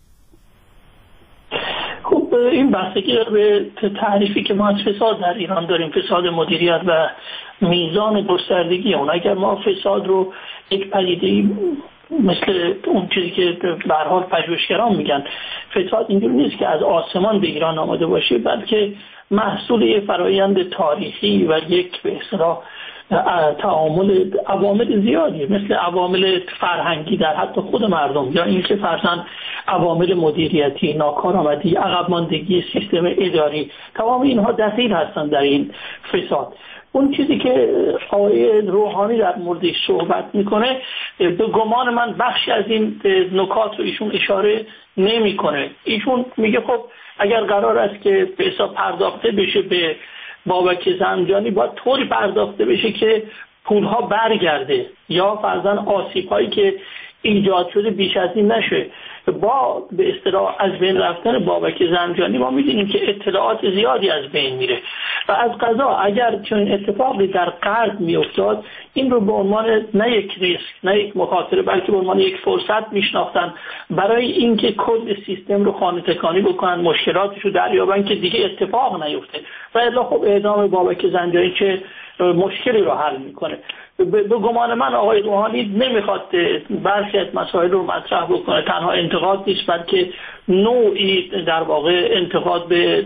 خب این بستگی به تعریفی که ما از فساد در ایران داریم، فساد مدیریت و میزان گستردگی اون. اگر ما فساد رو یک پدیده مثل اون چیزی که به هر حال پژوهشگران میگن فساد اینجوری نیست که از آسمان به ایران آمده باشه، بلکه محصول یک فرایند تاریخی و یک به اصطلاح تعامل عوامل زیادی مثل عوامل فرهنگی در حتی خود مردم یا اینکه فرضاً عوامل مدیریتی، ناکارآمدی، عقب ماندگی سیستم اداری، تمام اینها دخیل هستند در این فساد. اون چیزی که آقای روحانی در موردش صحبت میکنه به گمان من بخشی از این نکات رو ایشون اشاره نمیکنه. ایشون میگه خب اگر قرار است که به حساب پرداخته بشه به بابک زنجانی باید طوری پرداخته بشه که پولها برگرده یا فرضاً آسیب‌هایی که ایجاد شده بیش از این نشه. با به اصطلاح از بین رفتن بابک زنجانی ما می‌دونیم که اطلاعات زیادی از بین میره و از قضا اگر چنین اتفاقی در غرب میافتاد این رو به عنوان نه یک ریسک نه یک مخاطره بلکه به عنوان یک فرصت میشناختن برای اینکه کل سیستم رو خانه تکانی بکنن، مشکلاتش رو دریابن که دیگه اتفاق نیفته و الا خب اعدام بابک زنجانی چه مشکلی رو حل میکنه. به گمان من آقای روحانی نمیخواد برخی از مسائل رو مطرح بکنه. تنها انتقاد نیست بلکه نوعی در واقع انتقاد به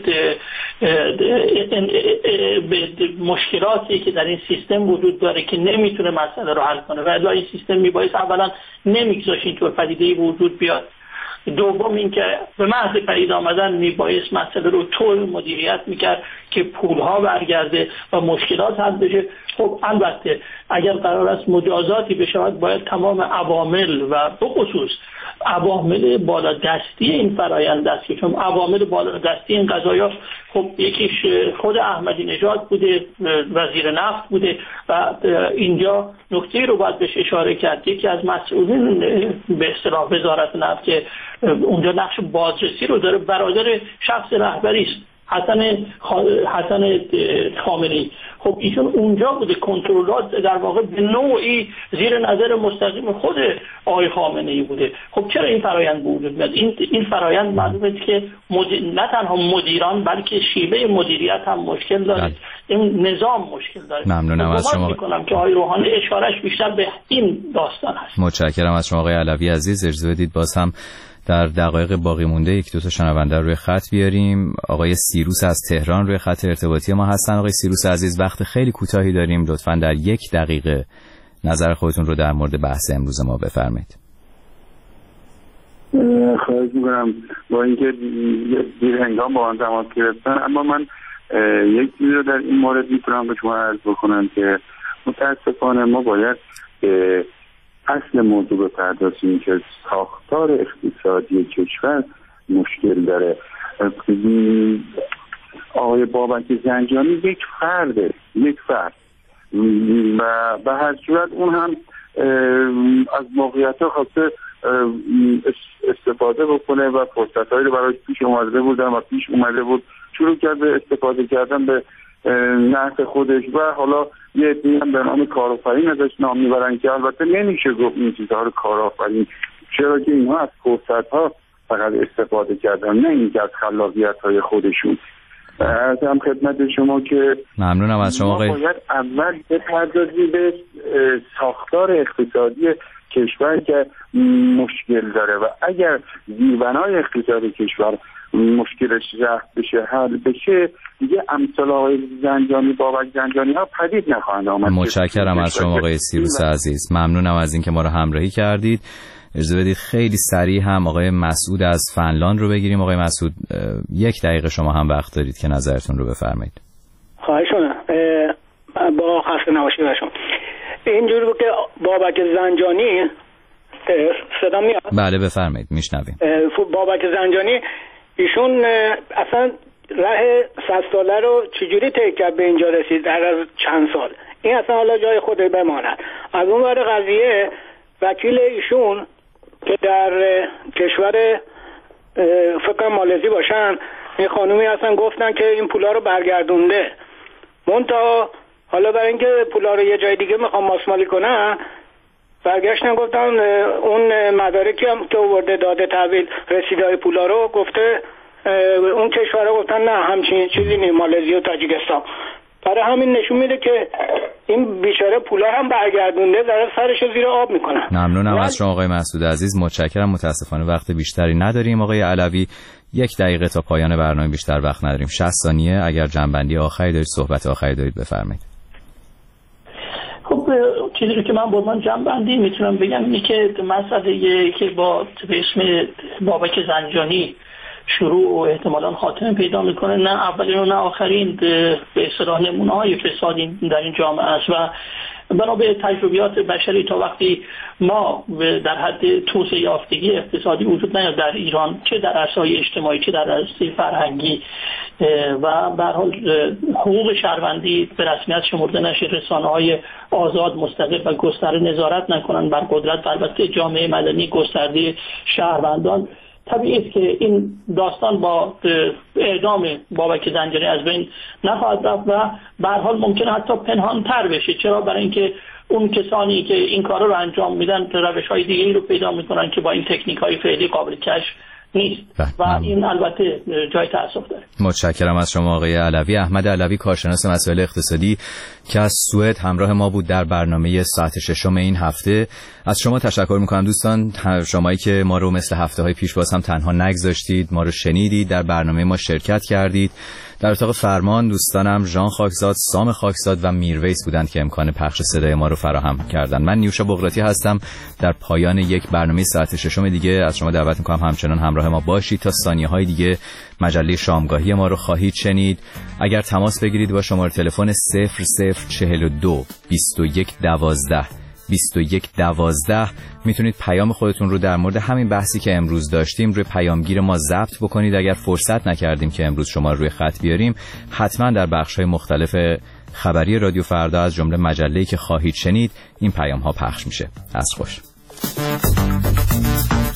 مشکلاتی که در این سیستم وجود داره که نمیتونه مسئله رو حل کنه و الا این سیستم میبایست اولا نمیگذاشت اینطور پدیده‌ای وجود بیاد. دوم اینکه به محض پدید آمدن میبایست مسئله رو طور مدیریت میکرد که پولها برگرده و مشکلات حل بشه. خب البته اگر قرار است مجازاتی بشود باید تمام عوامل و به خصوص عوامل بالادستی این فرایند است که چون عوامل بالادستی این قضایا خب یکیش خود احمدی نژاد بوده، وزیر نفت بوده و اینجا نکته رو باید بهش اشاره کرد. یکی از مسئولین به اصطلاح وزارت نفت که اونجا نقش بازرسی رو داره برادر شخص رهبری است، حسن خامنه‌ای. خب ایشون اونجا بوده، کنترلات در واقع به نوعی زیر نظر مستقیم خود آقای خامنه‌ای بوده. خب چرا این فرایند وجود میاد؟ این فرایند معلومه که نه تنها مدیران بلکه شیوه مدیریت هم مشکل داره، این نظام مشکل داره. ممنونم از شما. میکنم که آقای روحانی اشارهش بیشتر به این داستان هست. متشکرم از شما آقای علوی عزیز. اجازه بدید باز هم در دقایق باقی مونده یک دو تا شنونده روی خط بیاریم. آقای سیروس از تهران روی خط ارتباطی ما هستن. آقای سیروس عزیز وقت خیلی کوتاهی داریم، لطفاً در 1 دقیقه نظر خودتون رو در مورد بحث امروز ما بفرمایید. خواهش می‌کنم. با اینکه دیر هنگام با آن تماس گرفتن، اما من یک چیزی رو در این مورد میتونم به شما عرض بکنم که متاسفانه ما باید اصل موضوع بپردازیم که ساختار اقتصادی کشور مشکل داره. آقای بابک زنجانی یک فرد و به هر صورت اون هم از موقعیت خواسته استفاده بکنه و فرصت‌هایی رو برای پیش اومده بود شروع کرد به استفاده کردن به نفع خودش و حالا یه عده‌ای هم به نام کارآفرین ازش نام میبرن که البته نمیشه گفت این چیزها رو کارآفرین، چرا که اینها از فرصت‌ها فقط استفاده کردن، نه اینکه از خلاقیت‌های خودشون. هم خدمت شما که ممنونم از شما آقای. باید اول بپردازیم به ساختار اقتصادی کشور که مشکل داره و اگر زیربنای اقتصادی کشور مشکلش رفت بشه، حل بشه، دیگه امثال آقای زنجانی، بابک زنجانی ها پدید نخواهند آمد. متشکرم از شما آقای سیروس عزیز. ممنونم از اینکه ما رو همراهی کردید. اجازه بدید خیلی سریع هم آقای مسعود از فنلاند رو بگیریم. آقای مسعود 1 دقیقه شما هم وقت دارید که نظرتون رو بفرمایید. خواهش می‌کنم. با خسته نباشید باشم. اینجوری بود که بابک زنجانی صدا میاد؟ بله بفرمایید میشنویم. بابک زنجانی ایشون اصلا راه 100 ساله رو چجوری طی کرد به اینجا رسید در از چند سال؟ این اصلا حالا جای خود بماند. از اون ور قضیه وکیل ایشون که در کشور فکر مالزی باشن، این خانومی اصلا گفتن که این پولا رو برگردونده، منتها حالا برای اینکه پولا رو یه جای دیگه میخوام ماسمالی کنن برگشتن گفتن اون مدارکی هم که آورده داده تحویل رسیدهای پولا رو گفته اون کشورها گفتن نه همچین چیزی نیست، مالزی و تاجیکستان. برای همین نشون میده که این بیچاره پولا هم برگردونده داره سرش رو زیر آب میکنن. ممنونم از شما آقای مسعود عزیز. متشکرم. متاسفانه وقت بیشتری نداریم. آقای علوی 1 دقیقه تا پایان برنامه بیشتر وقت نداریم. 60 ثانیه اگر جنبندی آخری دارید، صحبت آخری دارید بفرمایید. خب چیزی رو که من با من جنبندی میتونم بگم اینه که مسئله که با اسم بابک زنجانی شروع و احتمالاً خاتمه پیدا میکنه نه اولین و نه آخرین به اصطلاح نمونه‌های فسادی در این جامعه است و بنا به تجربیات بشری تا وقتی ما در حد توسعه یافتگی اقتصادی وجود نداره در ایران، چه در عرصه‌های اجتماعی چه در عرصه فرهنگی و به هر حال حقوق شهروندی به رسمیت شمرده نشه، رسانه‌های آزاد مستقل و گسترده نظارت نکنن بر قدرت و البته جامعه مدنی گسترده شهروندان، طبیعی است که این داستان با اعدام بابک زنجانی از بین نخواهد رفت و به هر حال ممکنه حتی پنهان‌تر بشه. چرا؟ برای اینکه اون کسانی که این کارا رو انجام میدن روش‌های دیگه‌ای رو پیدا میکنن که با این تکنیک‌های فعلی قابل کشف نیست و این البته جای تأسف داره. متشکرم از شما آقای علوی. احمد علوی، کارشناس مسائل اقتصادی که از سوئد همراه ما بود در برنامه ساعت ششم این هفته. از شما تشکر میکنم دوستان، شمایی که ما رو مثل هفته‌های پیش باز هم تنها نگذاشتید، ما رو شنیدید، در برنامه ما شرکت کردید. در اتاق فرمان دوستانم ژان خاکزاد، سام خاکزاد و میرویس بودند که امکان پخش صدای ما رو فراهم کردند. من نیوشا بغراتی هستم. در پایان یک برنامه ساعت ششم دیگه از شما دعوت میکنم همچنان همراه ما باشید. تا ثانیه‌های دیگه مجله شامگاهی ما رو خواهید شنید. اگر تماس بگیرید با شماره تلفن 0042 2112 میتونید پیام خودتون رو در مورد همین بحثی که امروز داشتیم روی پیامگیر ما ضبط بکنید. اگر فرصت نکردیم که امروز شما رو روی خط بیاریم، حتما در بخش‌های مختلف خبری رادیو فردا از جمله مجله‌ای که خواهید شنید این پیام ها پخش میشه. عصر خوش.